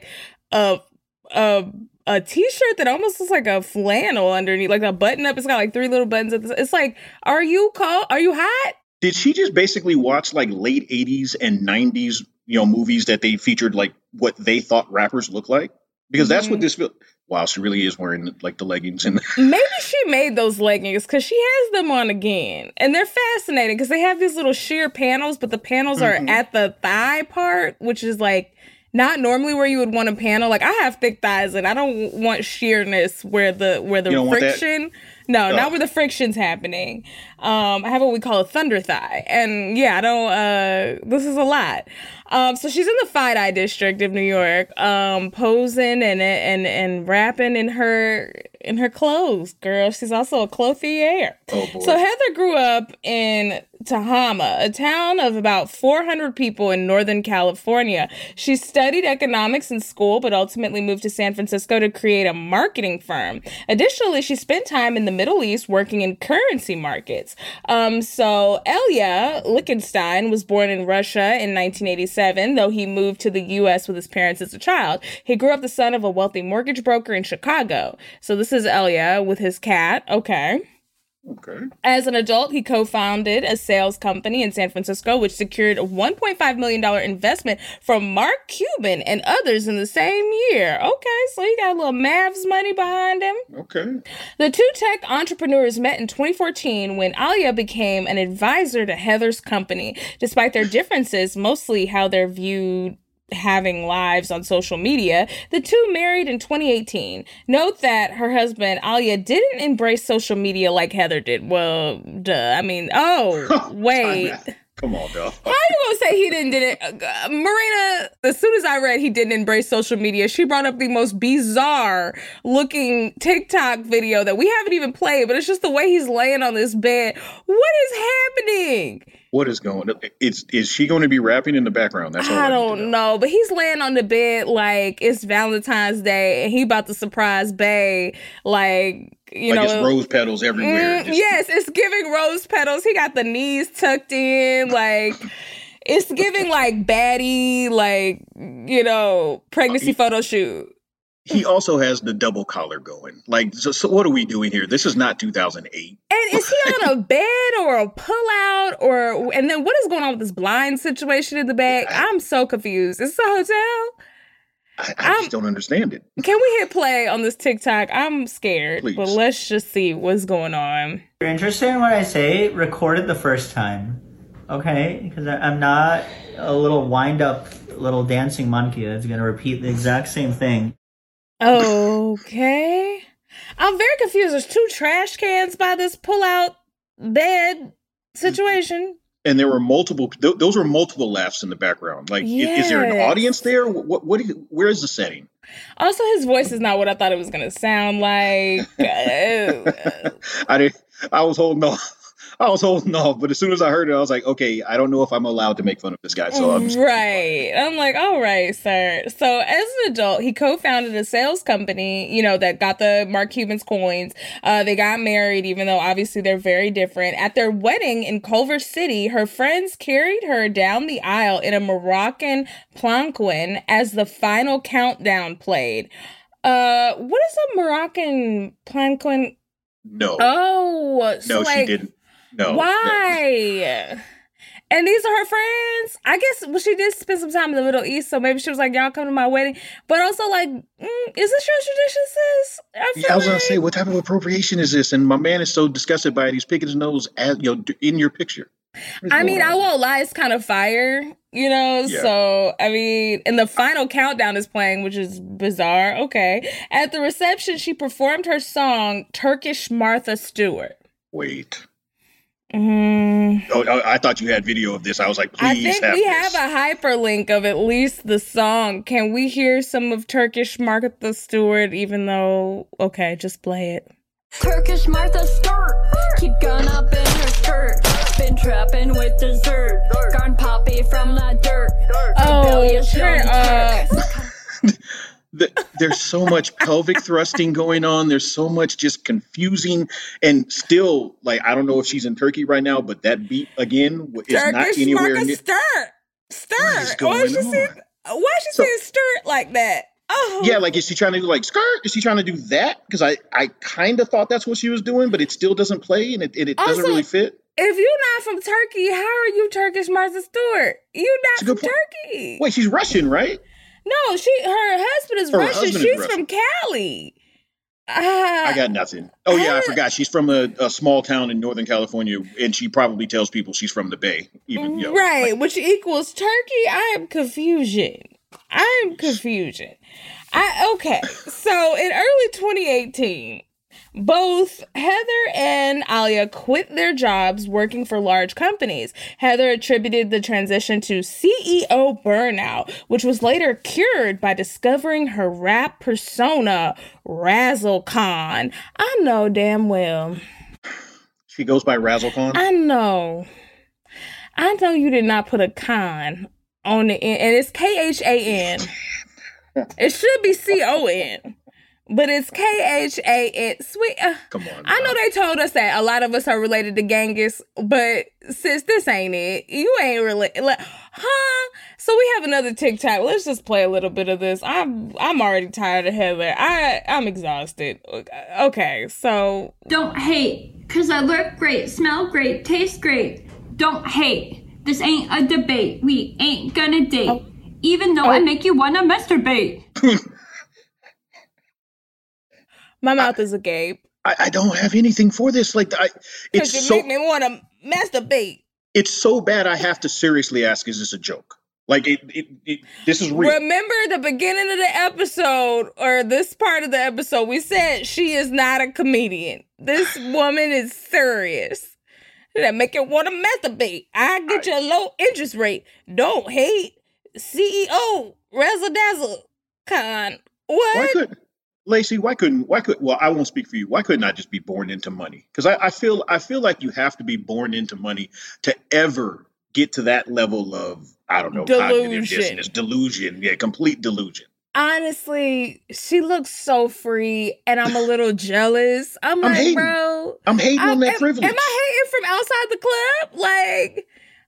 Speaker 3: a t-shirt that almost looks like a flannel underneath, like a button up. It's got like 3 little buttons. It's like, are you cold? Are you hot?
Speaker 4: Did she just basically watch like late 80s and 90s, movies that they featured like what they thought rappers look like? Because that's what this feels. Wow, she really is wearing like the leggings. And
Speaker 3: maybe she made those leggings because she has them on again. And they're fascinating because they have these little sheer panels, but the panels are at the thigh part, which is like, not normally where you would want a panel. Like, I have thick thighs and I don't want sheerness where the friction. No, not where the friction's happening. I have what we call a thunder thigh. And yeah, I don't, this is a lot. So she's in the Fight-Eye district of New York, posing and rapping in her clothes, girl. She's also a clothier.
Speaker 4: Oh, boy.
Speaker 3: So Heather grew up in Tehama, a town of about 400 people in Northern California. She studied economics in school, but ultimately moved to San Francisco to create a marketing firm. Additionally, she spent time in the Middle East working in currency markets. So Elia Lichtenstein was born in Russia in 1987, though he moved to the U.S. with his parents as a child. He grew up the son of a wealthy mortgage broker in Chicago. So this is Elia with his cat. Okay. As an adult, he co-founded a sales company in San Francisco, which secured a $1.5 million investment from Mark Cuban and others in the same year. Okay, so he got a little Mavs money behind him.
Speaker 4: Okay.
Speaker 3: The two tech entrepreneurs met in 2014 when Alia became an advisor to Heather's company. Despite their differences, mostly how they're viewed having lives on social media, the two married in 2018. Note that her husband, Alia, didn't embrace social media like Heather did. Well, duh. I mean, wait.
Speaker 4: Come on, dog.
Speaker 3: How you gonna say he did it? Marina, as soon as I read he didn't embrace social media, she brought up the most bizarre looking TikTok video that we haven't even played, but it's just the way he's laying on this bed. What is happening?
Speaker 4: What is going on? Is she going to be rapping in the background? That's all I don't
Speaker 3: know. But he's laying on the bed like it's Valentine's Day and he about to surprise Bae. Like,
Speaker 4: it's rose petals everywhere.
Speaker 3: Yes, it's giving rose petals. He got the knees tucked in. Like, It's giving like baddie, like, pregnancy photo shoot.
Speaker 4: He also has the double collar going. Like, so what are we doing here? This is not 2008.
Speaker 3: And is he on a bed or a pullout and then what is going on with this blind situation in the back? I'm so confused. Is this a hotel?
Speaker 4: I just don't understand it.
Speaker 3: Can we hit play on this TikTok? I'm scared,
Speaker 4: Please.
Speaker 3: But let's just see what's going on.
Speaker 6: You're interested in what I say? Record it the first time, okay? Because I'm not a little wind-up little dancing monkey that's going to repeat the exact same thing.
Speaker 3: Okay. I'm very confused. There's 2 trash cans by this pull-out bed situation.
Speaker 4: And there were multiple, those were multiple laughs in the background. Like, is there an audience there? Where is the setting?
Speaker 3: Also, his voice is not what I thought it was going to sound like.
Speaker 4: I was holding off, but as soon as I heard it, I was like, okay, I don't know if I'm allowed to make fun of this guy. So I'm just
Speaker 3: I'm like, all right, sir. So as an adult, he co-founded a sales company, that got the Mark Cuban's coins. They got married, even though obviously they're very different. At their wedding in Culver City, her friends carried her down the aisle in a Moroccan palanquin as the final countdown played. What is a Moroccan palanquin?
Speaker 4: No.
Speaker 3: Oh,
Speaker 4: so no, she didn't. No.
Speaker 3: Why? And these are her friends? I guess, she did spend some time in the Middle East, so maybe she was like, y'all come to my wedding. But also, like, is this your tradition, sis?
Speaker 4: I was going to say, what type of appropriation is this? And my man is so disgusted by it, he's picking his nose in your picture.
Speaker 3: I won't lie, it's kind of fire,
Speaker 4: Yeah.
Speaker 3: So, and the final countdown is playing, which is bizarre. Okay. At the reception, she performed her song, Turkish Martha Stewart.
Speaker 4: Wait. Oh, I thought you had video of this. I was like, please.
Speaker 3: I think we have a hyperlink of at least the song. Can we hear some of Turkish Martha Stewart, even though, okay, just play it.
Speaker 7: Turkish Martha Stewart, keep gun up in her skirt. Been trapping with dessert, gone poppy from the dirt.
Speaker 3: Oh, turn up.
Speaker 4: There's so much pelvic thrusting going on. There's so much just confusing, and still, like, I don't know if she's in Turkey right now, but that beat again is
Speaker 3: Turkish
Speaker 4: not anywhere near.
Speaker 3: Stir. Why is she saying stir like that? Oh,
Speaker 4: yeah, like, is she trying to do like skirt? Is she trying to do that? Because I kind of thought that's what she was doing, but it still doesn't play, and it doesn't really fit.
Speaker 3: If you're not from Turkey, how are you Turkish Martha Stewart? You're not from Turkey.
Speaker 4: Wait, she's Russian, right?
Speaker 3: No, her husband is Russian. She's from Cali.
Speaker 4: I got nothing. Oh, yeah, I forgot. She's from a small town in Northern California, and she probably tells people she's from the Bay. Even
Speaker 3: right, which equals Turkey. I am confusion. Okay, so in early 2018, both Heather and Alia quit their jobs working for large companies. Heather attributed the transition to CEO burnout, which was later cured by discovering her rap persona, Razzle Khan. I know damn well.
Speaker 4: She goes by Razzle Khan?
Speaker 3: I know you did not put a Khan on the end, and it's Khan. It should be CON. But it's Khan. Sweet.
Speaker 4: Come on.
Speaker 3: I know they told us that a lot of us are related to Genghis, but sis, this ain't it. You ain't related. Huh? So we have another TikTok. Let's just play a little bit of this. I'm already tired of Heather. I'm exhausted. Okay, so
Speaker 7: don't hate, cause I look great, smell great, taste great. Don't hate. This ain't a debate. We ain't gonna date, even though I make you wanna masturbate.
Speaker 3: My mouth is agape.
Speaker 4: I don't have anything for this. Like, it's so.
Speaker 3: Make me want to masturbate.
Speaker 4: It's so bad. I have to seriously ask: is this a joke? Like, this is real.
Speaker 3: Remember the beginning of the episode, or this part of the episode? We said she is not a comedian. This woman is serious. That make you want to masturbate. I get you a low interest rate. Don't hate. CEO Razzle Dazzle Khan. What?
Speaker 4: Lacey, why couldn't, well, I won't speak for you. Why couldn't I just be born into money? Because I feel like you have to be born into money to ever get to that level of, I don't know, cognitive dissonance, delusion. Yeah, complete delusion.
Speaker 3: Honestly, she looks so free, and I'm a little jealous. I'm like,
Speaker 4: hating.
Speaker 3: bro.
Speaker 4: I'm hating on that privilege.
Speaker 3: Am I hating from outside the club? Like,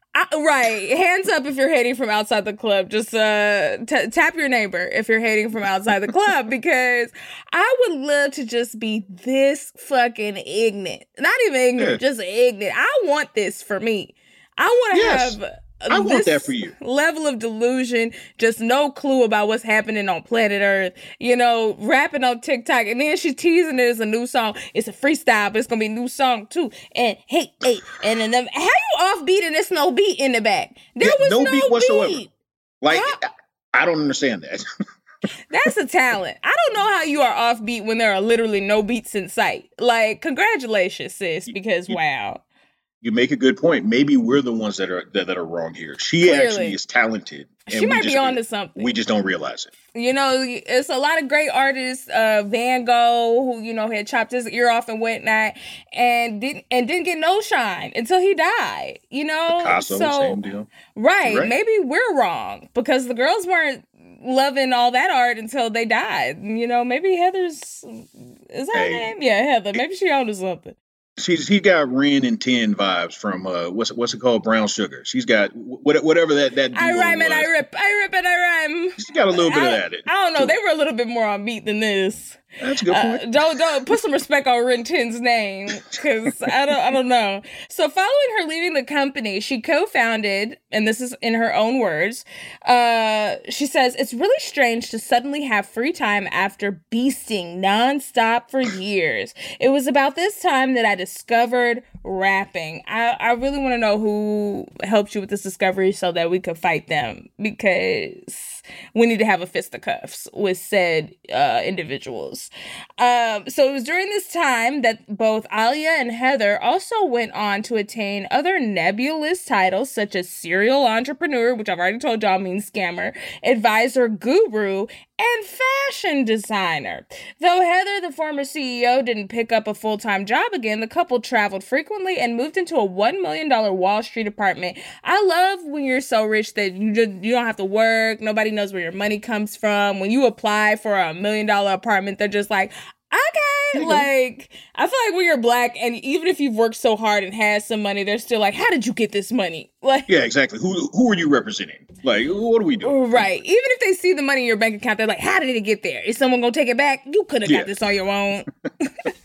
Speaker 3: Right. Hands up if you're hating from outside the club. Just tap your neighbor if you're hating from outside the club, because I would love to just be this fucking ignorant. Not even ignorant, just ignorant. I want this for me. I want to have...
Speaker 4: I want that for you.
Speaker 3: Level of delusion, just no clue about what's happening on planet Earth, rapping on TikTok. And then she's teasing it as a new song. It's a freestyle, but it's going to be a new song too. And hey, and then how you offbeat and there's no beat in the back? There was no beat whatsoever. Beat.
Speaker 4: Like, I don't understand that.
Speaker 3: That's a talent. I don't know how you are offbeat when there are literally no beats in sight. Like, congratulations, sis, because wow.
Speaker 4: You make a good point. Maybe we're the ones that are wrong here. She actually is talented.
Speaker 3: She might be onto something.
Speaker 4: We just don't realize it.
Speaker 3: It's a lot of great artists. Van Gogh, who had chopped his ear off and whatnot, and didn't get no shine until he died.
Speaker 4: Picasso, same deal.
Speaker 3: Right. Maybe we're wrong because the girls weren't loving all that art until they died. Maybe Heather's is her name? Yeah, Heather. Maybe she onto something.
Speaker 4: He got Ren and 10 vibes from what's it called, Brown Sugar. She's got whatever that
Speaker 3: I rhyme and I rip and I rhyme.
Speaker 4: She's got a little bit of that.
Speaker 3: I don't know. They were a little bit more on beat than this.
Speaker 4: That's a good point.
Speaker 3: Don't put some respect on Ren 10's name, because I don't know. So following her leaving the company, she co-founded, and this is in her own words, she says, "It's really strange to suddenly have free time after beasting nonstop for years. It was about this time that I discovered rapping." I really want to know who helped you with this discovery so that we could fight them, because we need to have a fisticuffs with said individuals. So it was during this time that both Alia and Heather also went on to attain other nebulous titles such as serial entrepreneur, which I've already told y'all means scammer, advisor, guru, and fashion designer. Though Heather, the former CEO, didn't pick up a full-time job again, the couple traveled frequently and moved into a $1 million Wall Street apartment. I love when you're so rich that you don't have to work. Nobody knows where your money comes from. When you apply for a $1 million apartment, they're just like, okay, like, I feel like when you're black, and even if you've worked so hard and had some money, they're still like, how did you get this money? Like,
Speaker 4: yeah, exactly. Who are you representing? Like, what are we doing?
Speaker 3: Right. Even if they see the money in your bank account, they're like, how did it get there? Is someone gonna take it back? You could have got this on your own. Who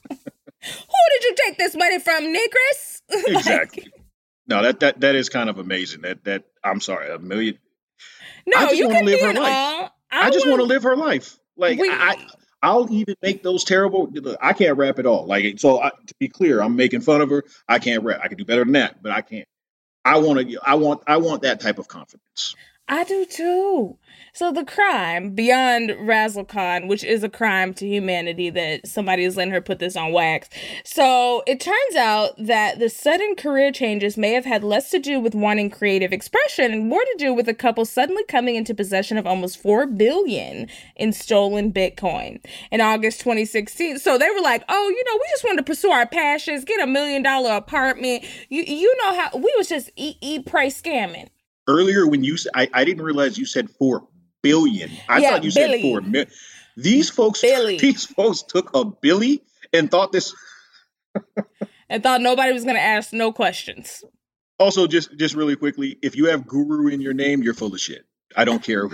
Speaker 3: did you take this money from, Negress?
Speaker 4: Exactly. No, that is kind of amazing. That I'm sorry, $1 million.
Speaker 3: No,
Speaker 4: I just
Speaker 3: you
Speaker 4: want to
Speaker 3: can
Speaker 4: live
Speaker 3: be
Speaker 4: her
Speaker 3: an
Speaker 4: life. I just want to live her life. Like, I'll even make those terrible. I can't rap at all. Like, so to be clear, I'm making fun of her. I can't rap. I can do better than that, but I can't. I want that type of confidence.
Speaker 3: I do too. So the crime, beyond Razzlecon, which is a crime to humanity that somebody is letting her put this on wax. So it turns out that the sudden career changes may have had less to do with wanting creative expression and more to do with the couple suddenly coming into possession of almost $4 billion in stolen Bitcoin in August 2016. So they were like, oh, we just wanted to pursue our passions, get $1 million apartment. You know how we was just eat, pray, scamming.
Speaker 4: Earlier, when you said, I didn't realize you said 4 billion. I thought you said 4 million. These folks took a Billy and thought this.
Speaker 3: And thought nobody was going to ask no questions.
Speaker 4: Also, just really quickly, if you have guru in your name, you're full of shit. I don't care.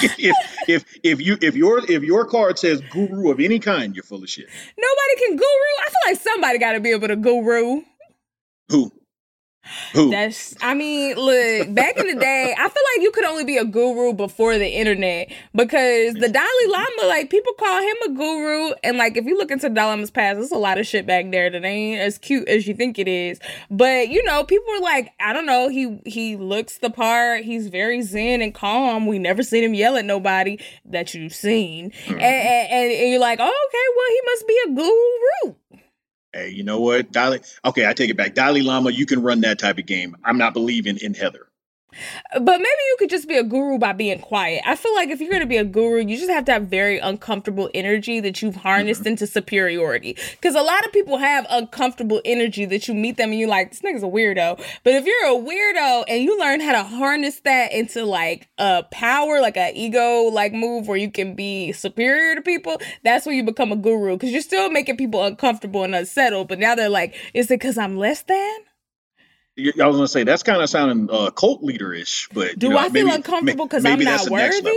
Speaker 4: if your card says guru of any kind, you're full of shit.
Speaker 3: Nobody can guru. I feel like somebody got to be able to guru.
Speaker 4: Who?
Speaker 3: Look, back in the day, I feel like you could only be a guru before the internet, because the Dalai Lama, like, people call him a guru, and like, if you look into Dalai Lama's past, there's a lot of shit back there that ain't as cute as you think it is. But people were like, I don't know, he looks the part, he's very zen and calm. We never seen him yell at nobody that you've seen, and you're like, oh, okay, well, he must be a guru.
Speaker 4: Hey, you know what? Okay, I take it back. Dalai Lama, you can run that type of game. I'm not believing in Heather.
Speaker 3: But maybe you could just be a guru by being quiet. I feel like if you're going to be a guru, you just have to have very uncomfortable energy that you've harnessed into superiority. Because a lot of people have uncomfortable energy that you meet them and you're like, this nigga's a weirdo. But if you're a weirdo and you learn how to harness that into like a power, like an ego like move where you can be superior to people, that's when you become a guru. Because you're still making people uncomfortable and unsettled. But now they're like, is it because I'm less than?
Speaker 4: I was gonna say that's kind of sounding cult leader-ish, but
Speaker 3: do I feel uncomfortable because I'm not worthy?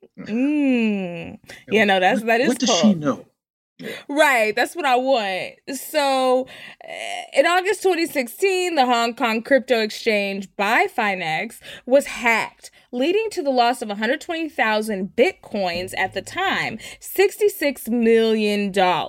Speaker 3: Yeah, no, that is.
Speaker 4: What does she know?
Speaker 3: Yeah. Right, that's what I want. So, in August 2016, the Hong Kong crypto exchange Bitfinex was hacked, leading to the loss of 120,000 bitcoins at the time, $66 million,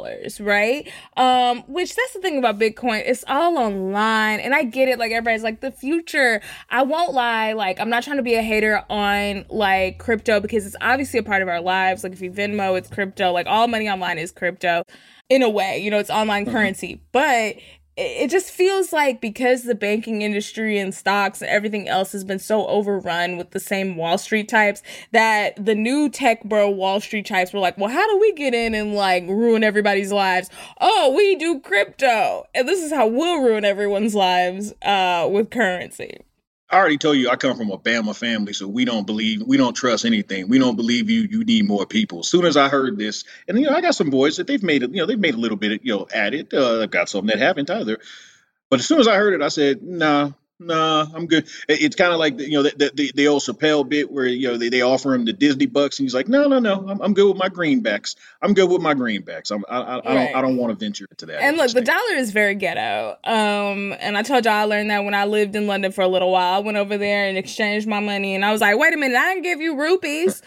Speaker 3: right? Which that's the thing about Bitcoin, it's all online, and I get it, like everybody's like, the future. I won't lie, like I'm not trying to be a hater on like crypto because it's obviously a part of our lives. Like if you Venmo, it's crypto, like all money online is crypto in a way, you know, it's online currency, but it just feels like because the banking industry and stocks and everything else has been so overrun with the same Wall Street types that the new tech bro Wall Street types were like, well, how do we get in and like ruin everybody's lives? Oh, we do crypto. And this is how we'll ruin everyone's lives with currency.
Speaker 4: I already told you I come from a Bama family, so we don't trust anything. We don't believe you need more people. As soon as I heard this, and I got some boys that they've made a little bit at it. I've got some that haven't either. But as soon as I heard it, I said, nah, I'm good. It's kind of like the old Chappelle bit where they offer him the Disney bucks, and he's like, no, I'm good with my greenbacks. I don't want to venture into that.
Speaker 3: And look, the dollar is very ghetto. And I told y'all I learned that when I lived in London for a little while. I went over there and exchanged my money, and I was like, wait a minute, I didn't give you rupees.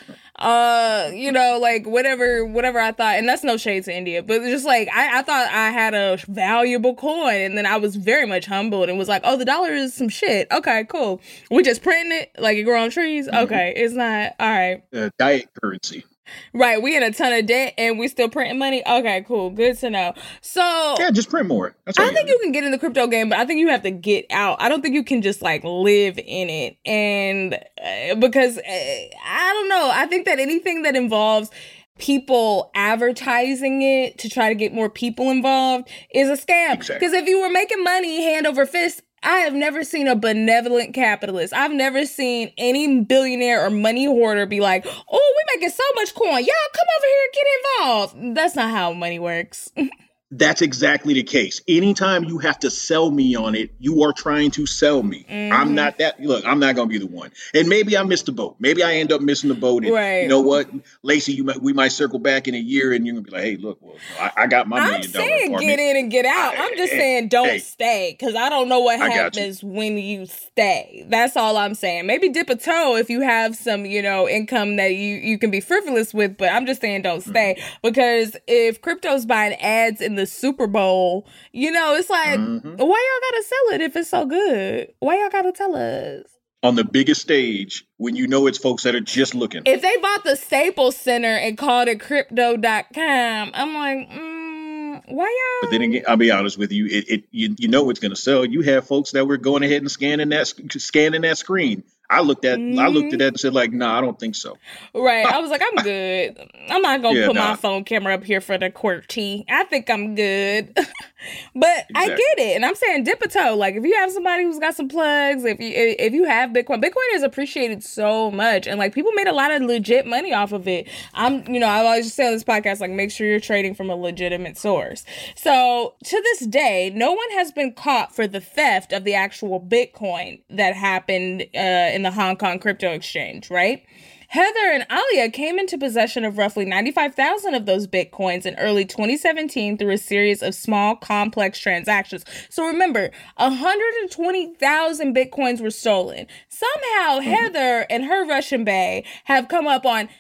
Speaker 3: Like whatever I thought, and that's no shade to India, but just like I thought I had a valuable coin, and then I was very much humbled and was like, oh, the dollar is some shit. Okay, cool. We just printing it like it grow on trees. Okay, it's not all right.
Speaker 4: Diet currency.
Speaker 3: Right, we in a ton of debt and we still printing money. Okay, cool, good to know. So
Speaker 4: yeah, just print more.
Speaker 3: I think you can get in the crypto game, but I think you have to get out. I don't think you can just like live in it, and because I don't know. I think that anything that involves people advertising it to try to get more people involved is a scam. Because if you were making money hand over fist, I have never seen a benevolent capitalist. I've never seen any billionaire or money hoarder be like, oh, we're making so much coin. Y'all come over here and get involved. That's not how money works.
Speaker 4: That's exactly the case. Anytime you have to sell me on it, you are trying to sell me. Mm-hmm. I'm not that. Look, I'm not going to be the one. And maybe I missed the boat. Maybe I end up missing the boat. And
Speaker 3: right.
Speaker 4: You know what, Lacey, we might circle back in a year and you're going to be like, hey, look, well, I got my $1 million.
Speaker 3: I'm saying get in and get out. I'm just saying don't stay, because I don't know what happens when you stay. That's all I'm saying. Maybe dip a toe if you have some, income that you can be frivolous with, but I'm just saying don't stay. Because if crypto's buying ads in the Super Bowl, it's like, why y'all gotta sell it if it's so good? Why y'all gotta tell us?
Speaker 4: On the biggest stage, when it's folks that are just looking.
Speaker 3: If they bought the Staples Center and called it crypto.com, I'm like, why y'all?
Speaker 4: But then again, I'll be honest with you, it's gonna sell. You have folks that were going ahead and scanning that screen. I looked at that and said, like, nah, I don't think so.
Speaker 3: Right. I was like, I'm good. I'm not going to put my phone camera up here for the QWERTY. I think I'm good. But exactly. I get it. And I'm saying dip a toe. Like, if you have somebody who's got some plugs, if you have Bitcoin has appreciated so much. And, like, people made a lot of legit money off of it. I've always just say on this podcast, like, make sure you're trading from a legitimate source. So, to this day, no one has been caught for the theft of the actual Bitcoin that happened in the Hong Kong crypto exchange, right? Heather and Alia came into possession of roughly 95,000 of those Bitcoins in early 2017 through a series of small, complex transactions. So remember, 120,000 Bitcoins were stolen. Somehow, Heather and her Russian bae have come up on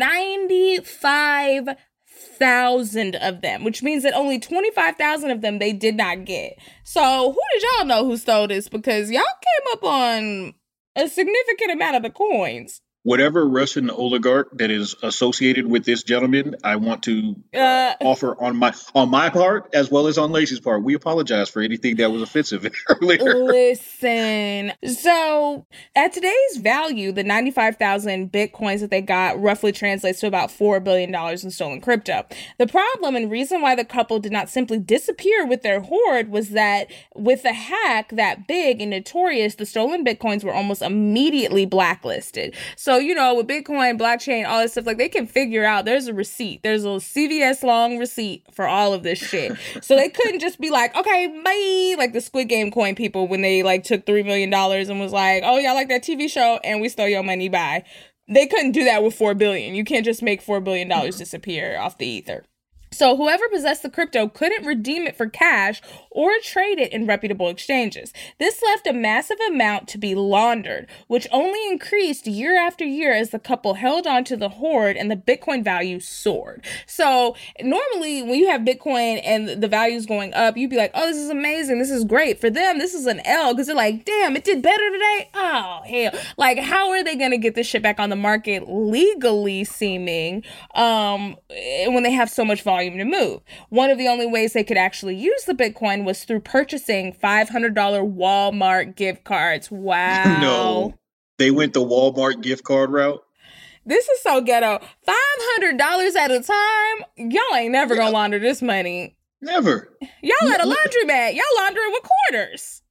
Speaker 3: 95,000 of them, which means that only 25,000 of them they did not get. So who did y'all know who stole this? Because y'all came up on a significant amount of the coins.
Speaker 4: Whatever Russian oligarch that is associated with this gentleman, I want to offer on my part as well as on Lacey's part. We apologize for anything that was offensive earlier.
Speaker 3: Listen, so at today's value, the 95,000 Bitcoins that they got roughly translates to about $4 billion in stolen crypto. The problem and reason why the couple did not simply disappear with their hoard was that with a hack that big and notorious, the stolen Bitcoins were almost immediately blacklisted. So So, with Bitcoin, blockchain, all this stuff, like they can figure out there's a receipt. There's a CVS long receipt for all of this shit. So they couldn't just be like, okay, bye. Like the Squid Game coin people when they like took $3 million and was like, oh, y'all like that TV show and we stole your money, bye. They couldn't do that with $4 billion. You can't just make $4 billion disappear off the ether. So whoever possessed the crypto couldn't redeem it for cash or trade it in reputable exchanges. This left a massive amount to be laundered, which only increased year after year as the couple held on to the hoard and the Bitcoin value soared. So normally when you have Bitcoin and the value's going up, you'd be like, oh, this is amazing. This is great. For them, this is an L because they're like, damn, it did better today. Oh, hell. Like, how are they going to get this shit back on the market legally seeming when they have so much volume to move? One of the only ways they could actually use the Bitcoin was through purchasing $500 Walmart gift cards. Wow.
Speaker 4: No, they went the Walmart gift card route.
Speaker 3: This is so ghetto. $500 at a time? Y'all ain't never gonna launder this money.
Speaker 4: Never.
Speaker 3: Y'all at a laundromat. Y'all laundering with quarters.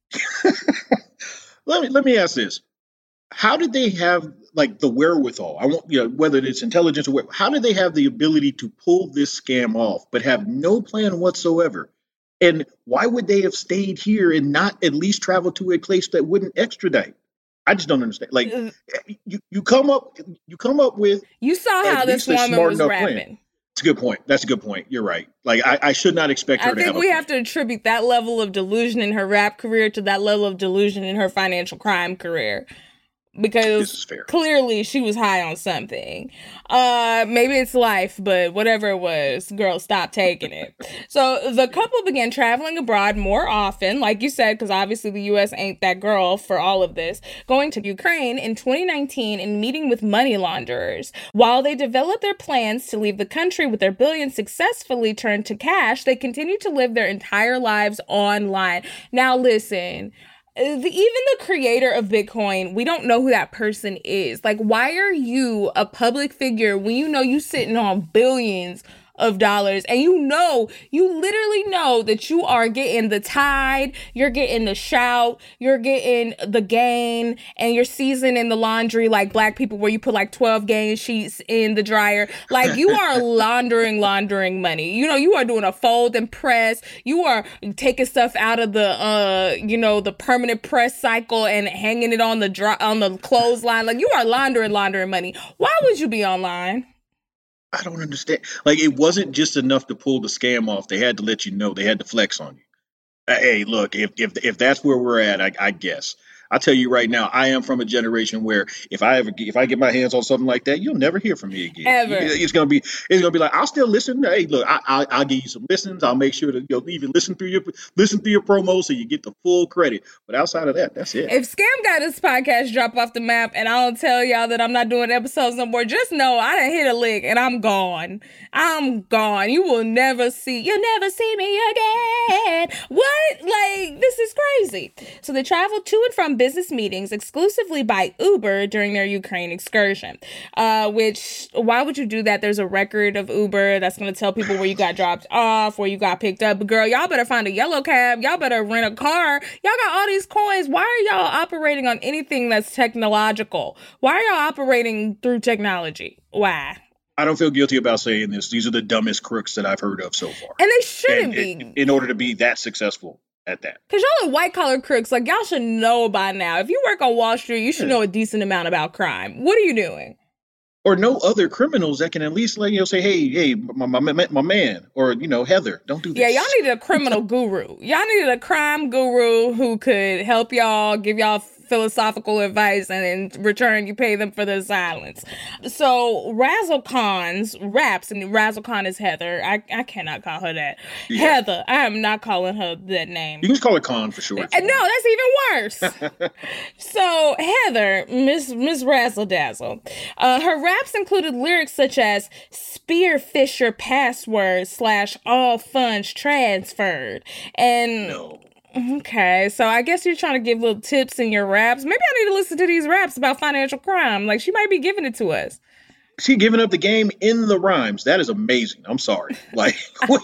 Speaker 4: Let me ask this. How did they have like the wherewithal? I want, whether it's intelligence or how did they have the ability to pull this scam off, but have no plan whatsoever? And why would they have stayed here and not at least travel to a place that wouldn't extradite? I just don't understand. Like you come up with. You saw how this woman was rapping. Plan. It's a good point. That's a good point. You're right. Like I should not expect her to have. I think we have
Speaker 3: to attribute that level of delusion in her rap career to that level of delusion in her financial crime career. Because clearly she was high on something. Maybe it's life, but whatever it was, girl, stop taking it. So the couple began traveling abroad more often, like you said, because obviously the U.S. ain't that girl for all of this, going to Ukraine in 2019 and meeting with money launderers. While they developed their plans to leave the country with their billions successfully turned to cash, they continued to live their entire lives online. Now listen, even the creator of Bitcoin, we don't know who that person is. Like, why are you a public figure when you sitting on billions of dollars and you literally know that you are getting the tide, you're getting the shout, you're getting the gain, and you're seasoning the laundry like black people where you put like 12 gain sheets in the dryer. Like you are laundering money. You are doing a fold and press. You are taking stuff out of the the permanent press cycle and hanging it on the clothesline. Like you are laundering money. Why would you be online?
Speaker 4: I don't understand. Like, it wasn't just enough to pull the scam off. They had to let you know. They had to flex on you. Hey, look, if that's where we're at, I guess. I'll tell you right now, I am from a generation where if I get my hands on something like that, you'll never hear from me again.
Speaker 3: Ever.
Speaker 4: It's gonna be like, I'll still listen. Hey, look, I'll give you some listens. I'll make sure that you'll even listen through your promos so you get the full credit. But outside of that, that's it.
Speaker 3: If Scam got this podcast drop off the map and I don't tell y'all that I'm not doing episodes no more, just know I done hit a lick and I'm gone. You'll never see me again. What? Like, this is crazy. So they traveled to and from business meetings exclusively by Uber during their Ukraine excursion. Which, why would you do that? There's a record of Uber that's going to tell people where you got dropped off, where you got picked up. But girl, y'all better find a yellow cab. Y'all better rent a car. Y'all got all these coins. Why are y'all operating on anything that's technological? Why are y'all operating through technology? Why?
Speaker 4: I don't feel guilty about saying this. These are the dumbest crooks that I've heard of so far.
Speaker 3: And they shouldn't be.
Speaker 4: In order to be that successful at that.
Speaker 3: Because y'all are white collar crooks. Like, y'all should know by now. If you work on Wall Street, you should know a decent amount about crime. What are you doing?
Speaker 4: Or know other criminals that can at least say, hey, my man, or Heather, don't do this.
Speaker 3: Yeah, y'all needed a criminal guru. Y'all needed a crime guru who could help y'all, give y'all philosophical advice, and in return you pay them for their silence. So Razzle Khan's raps, and Razzle Khan is Heather. I cannot call her that. Yeah. Heather. I am not calling her that name.
Speaker 4: You can just call her Khan for short.
Speaker 3: No, that's even worse. So Heather, Miss Razzle Dazzle, her raps included lyrics such as Spearfisher password / all funds transferred. And
Speaker 4: no.
Speaker 3: Okay, so I guess you're trying to give little tips in your raps. Maybe I need to listen to these raps about financial crime. Like, she might be giving it to us.
Speaker 4: She giving up the game in the rhymes. That is amazing. I'm sorry. Like,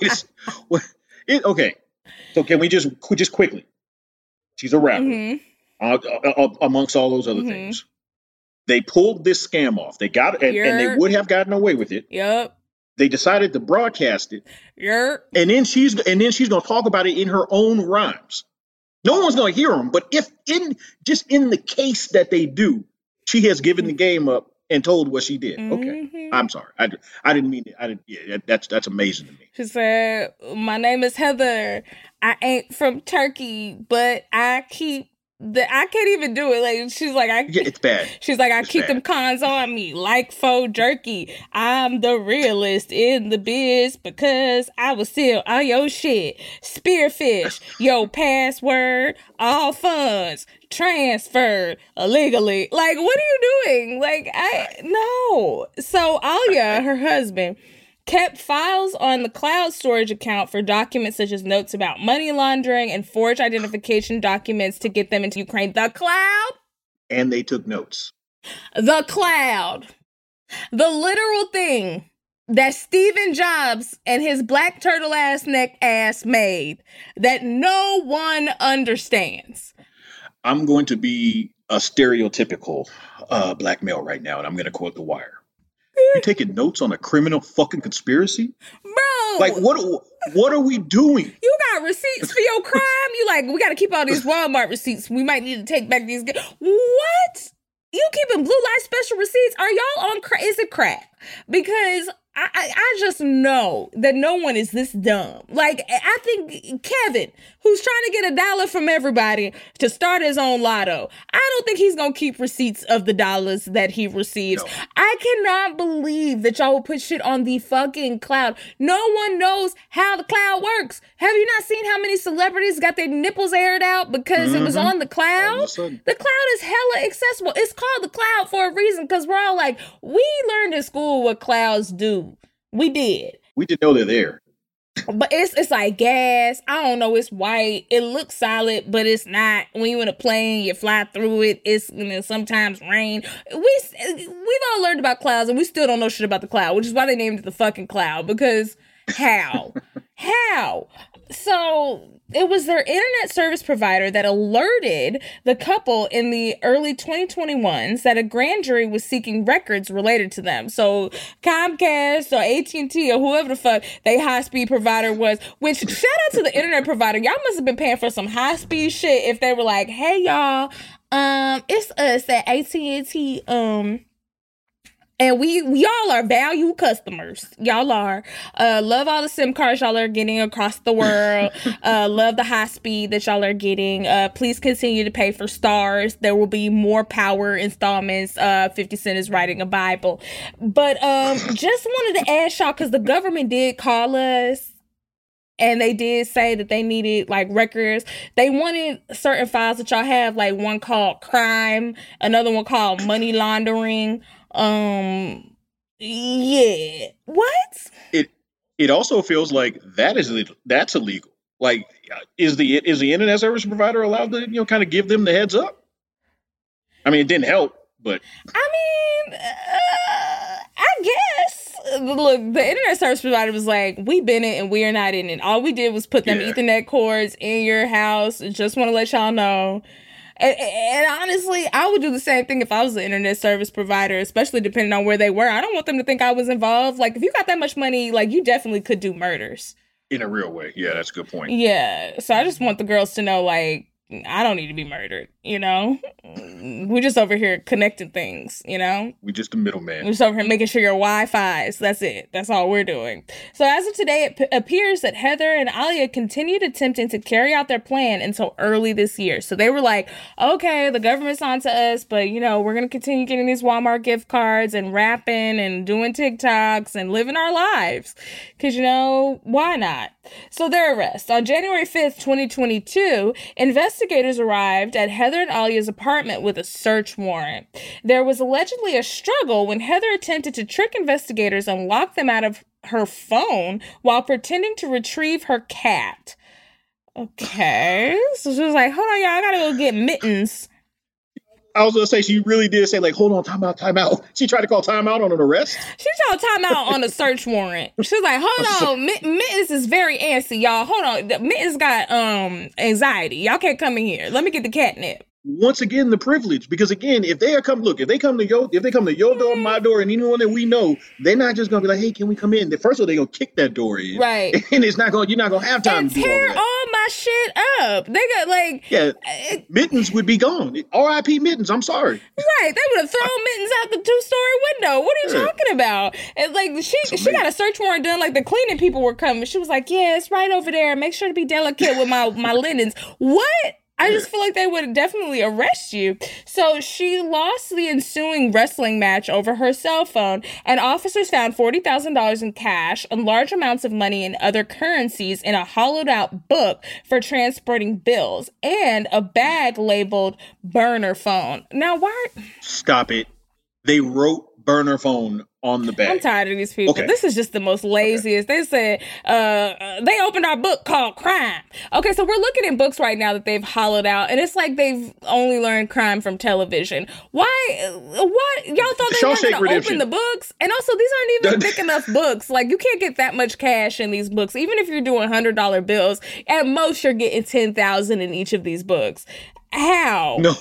Speaker 4: okay. So can we just quickly? She's a rapper. Mm-hmm. Amongst all those other things. They pulled this scam off. They got it, and they would have gotten away with it.
Speaker 3: Yep.
Speaker 4: They decided to broadcast it.
Speaker 3: Yep.
Speaker 4: And then she's going to talk about it in her own rhymes. No one's going to hear them, but if in the case that they do, she has given the game up and told what she did. Okay, I'm sorry. I didn't mean it. Yeah, that's amazing to me.
Speaker 3: She said, "My name is Heather. I ain't from Turkey, but I can't even do it." Like she's like,
Speaker 4: it's bad.
Speaker 3: She's like, I keep them cons on me like faux jerky. I'm the realist in the biz because I was still on your shit. Spearfish, your password, all funds transferred illegally. Like, what are you doing? Like, no. So Alia, her husband, kept files on the cloud storage account for documents such as notes about money laundering and forged identification documents to get them into Ukraine. The cloud?
Speaker 4: And they took notes.
Speaker 3: The cloud. The literal thing that Stephen Jobs and his black turtle neck ass made that no one understands.
Speaker 4: I'm going to be a stereotypical black male right now, and I'm going to quote The Wire. You taking notes on a criminal fucking conspiracy?
Speaker 3: Bro!
Speaker 4: Like, what are we doing?
Speaker 3: You got receipts for your crime? You like, we got to keep all these Walmart receipts. We might need to take back these. What? You keeping blue light special receipts? Are y'all on crack? Is it crack? Because I just know that no one is this dumb. Like, I think Kevin, who's trying to get $1 from everybody to start his own lotto, I don't think he's going to keep receipts of the dollars that he receives. No. I cannot believe that y'all will put shit on the fucking cloud. No one knows how the cloud works. Have you not seen how many celebrities got their nipples aired out because it was on the cloud? The cloud is hella accessible. It's called the cloud for a reason because we're all like, we learned in school what clouds do. We did.
Speaker 4: We didn't know they're there.
Speaker 3: But it's like gas. I don't know. It's white. It looks solid, but it's not. When you're in a plane, you fly through it. It's sometimes rain. We've all learned about clouds, and we still don't know shit about the cloud, which is why they named it the fucking cloud. Because how? How? So it was their internet service provider that alerted the couple in the early 2021s that a grand jury was seeking records related to them. So Comcast or AT&T or whoever the fuck they high-speed provider was, which shout out to the internet provider. Y'all must have been paying for some high-speed shit if they were like, hey, y'all, it's us at AT&T, and we y'all are value customers. Y'all are. Love all the SIM cards y'all are getting across the world. Love the high speed that y'all are getting. Please continue to pay for stars. There will be more power installments. 50 Cent is writing a Bible. But just wanted to ask y'all, because the government did call us. And they did say that they needed like records. They wanted certain files that y'all have, like one called crime, another one called money laundering. Yeah. What?
Speaker 4: It also feels like that's illegal. Like, is the internet service provider allowed to kind of give them the heads up? I mean, it didn't help, but
Speaker 3: I mean, I guess. Look, the internet service provider was like, we been it and we are not in it. All we did was put them Ethernet cords in your house. Just want to let y'all know. And honestly, I would do the same thing if I was an internet service provider, especially depending on where they were. I don't want them to think I was involved. Like, if you got that much money, like, you definitely could do murders.
Speaker 4: In a real way. Yeah, that's a good point.
Speaker 3: Yeah. So I just want the girls to know, like, I don't need to be murdered, We're just over here connecting things,
Speaker 4: We're just the middleman.
Speaker 3: We're just over here making sure your Wi-Fi's. That's it. That's all we're doing. So as of today, it appears that Heather and Alia continued attempting to carry out their plan until early this year. So they were like, okay, the government's onto us, but, we're going to continue getting these Walmart gift cards and rapping and doing TikToks and living our lives. Because, why not? So their arrest. On January 5th, 2022, investigators arrived at Heather and Alia's apartment with a search warrant. There was allegedly a struggle when Heather attempted to trick investigators and lock them out of her phone while pretending to retrieve her cat. Okay. So she was like, hold on, y'all, I gotta go get mittens.
Speaker 4: I was going to say, she really did say, like, hold on, time out. She tried to call time out on an arrest?
Speaker 3: She tried time out on a search warrant. She was like, hold on, Mittens is very antsy, y'all. Hold on, Mittens got anxiety. Y'all can't come in here. Let me get the catnip.
Speaker 4: once again, the privilege, because again, if they come to your door, my door, and anyone that we know, they're not just gonna be like, hey, can we come in? First of all, they're gonna kick that door in,
Speaker 3: right?
Speaker 4: And you're not gonna have time
Speaker 3: and
Speaker 4: to do
Speaker 3: tear
Speaker 4: all that.
Speaker 3: all my shit up. They got
Speaker 4: mittens would be gone. R.I.P. mittens. I'm sorry.
Speaker 3: Right, they would have thrown mittens out the 2-story window. What are you talking about? And like she got a search warrant done. Like the cleaning people were coming. She was like, yeah, it's right over there. Make sure to be delicate with my linens. What? I just feel like they would definitely arrest you. So she lost the ensuing wrestling match over her cell phone, and officers found $40,000 in cash and large amounts of money in other currencies in a hollowed out book for transporting bills and a bag labeled burner phone. Now, why?
Speaker 4: Stop it. They wrote burner phone on the bag.
Speaker 3: I'm tired of these people. Okay. This is just the most laziest. Okay. They said they opened our book called Crime. Okay, so we're looking at books right now that they've hollowed out, and it's like they've only learned crime from television. Why? What? Y'all thought they were going to open the books? And also, these aren't even thick enough books. Like, you can't get that much cash in these books. Even if you're doing $100 bills, at most you're getting $10,000 in each of these books. How?
Speaker 4: No.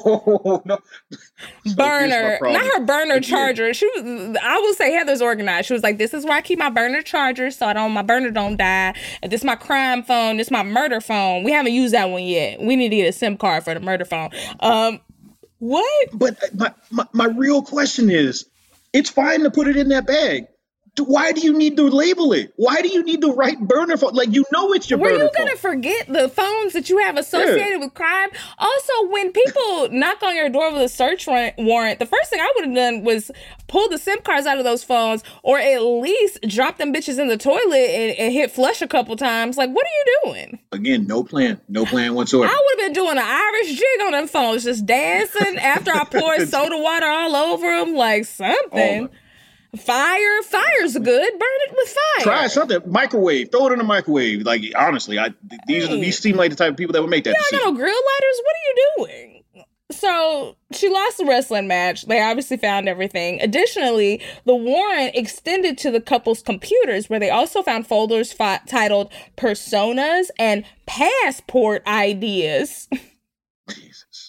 Speaker 3: Burner, not her burner charger. She was. I will say Heather's organized. She was like, "This is where I keep my burner charger, so my burner don't die. And this is my crime phone. This is my murder phone. We haven't used that one yet. We need to get a SIM card for the murder phone." What?
Speaker 4: But my real question is, it's fine to put it in that bag. Why do you need to label it? Why do you need to write burner phone? Like, you know it's your burner phone.
Speaker 3: Were you going to forget the phones that you have associated with crime? Also, when people knock on your door with a search warrant, the first thing I would have done was pull the SIM cards out of those phones, or at least drop them bitches in the toilet and hit flush a couple times. Like, what are you doing?
Speaker 4: Again, no plan whatsoever.
Speaker 3: I would have been doing an Irish jig on them phones, just dancing after I poured soda water all over them, like something. Fire's good. Burn it with fire.
Speaker 4: Try something. Microwave. Throw it in the microwave. Like, honestly, these seem like the type of people that would make that decision.
Speaker 3: You got no grill lighters? What are you doing? So she lost the wrestling match. They obviously found everything. Additionally, the warrant extended to the couple's computers, where they also found folders titled Personas and Passport Ideas.
Speaker 4: Jesus.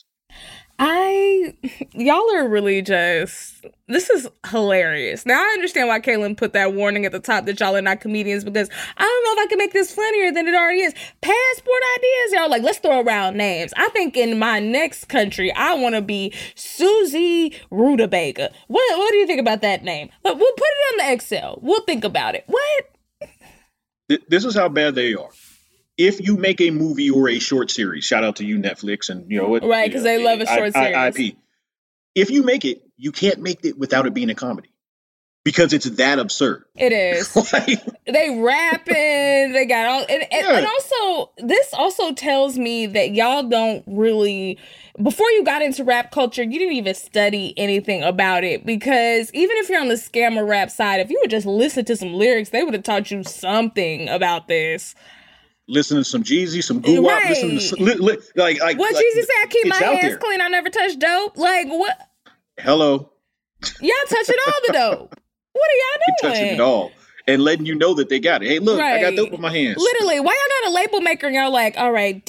Speaker 3: Y'all are really just, this is hilarious. Now I understand why Caitlin put that warning at the top that y'all are not comedians, because I don't know if I can make this funnier than it already is. Passport Ideas, y'all like, let's throw around names. I think in my next country, I want to be Susie Rutabaga. What do you think about that name? We'll put it on the Excel. We'll think about it. What?
Speaker 4: This is how bad they are. If you make a movie or a short series, shout out to you, Netflix, and
Speaker 3: right, because they love a short series.
Speaker 4: IP. If you make it, you can't make it without it being a comedy, because it's that absurd.
Speaker 3: It is. They rapping, they got all, and also this also tells me that y'all don't really. Before you got into rap culture, you didn't even study anything about it, because even if you're on the scammer rap side, if you would just listen to some lyrics, they would have taught you something about this.
Speaker 4: Listen to some Jeezy, some Goo Wop.
Speaker 3: Right.
Speaker 4: Listen to like
Speaker 3: what Jeezy said. I keep my hands clean. I never touch dope. Like what?
Speaker 4: Hello.
Speaker 3: Y'all touching all the dope. What are y'all doing?
Speaker 4: Touching it all. And letting you know that they got it. Hey, look, I got dope with my hands.
Speaker 3: Literally, why y'all not a label maker and y'all like, all right,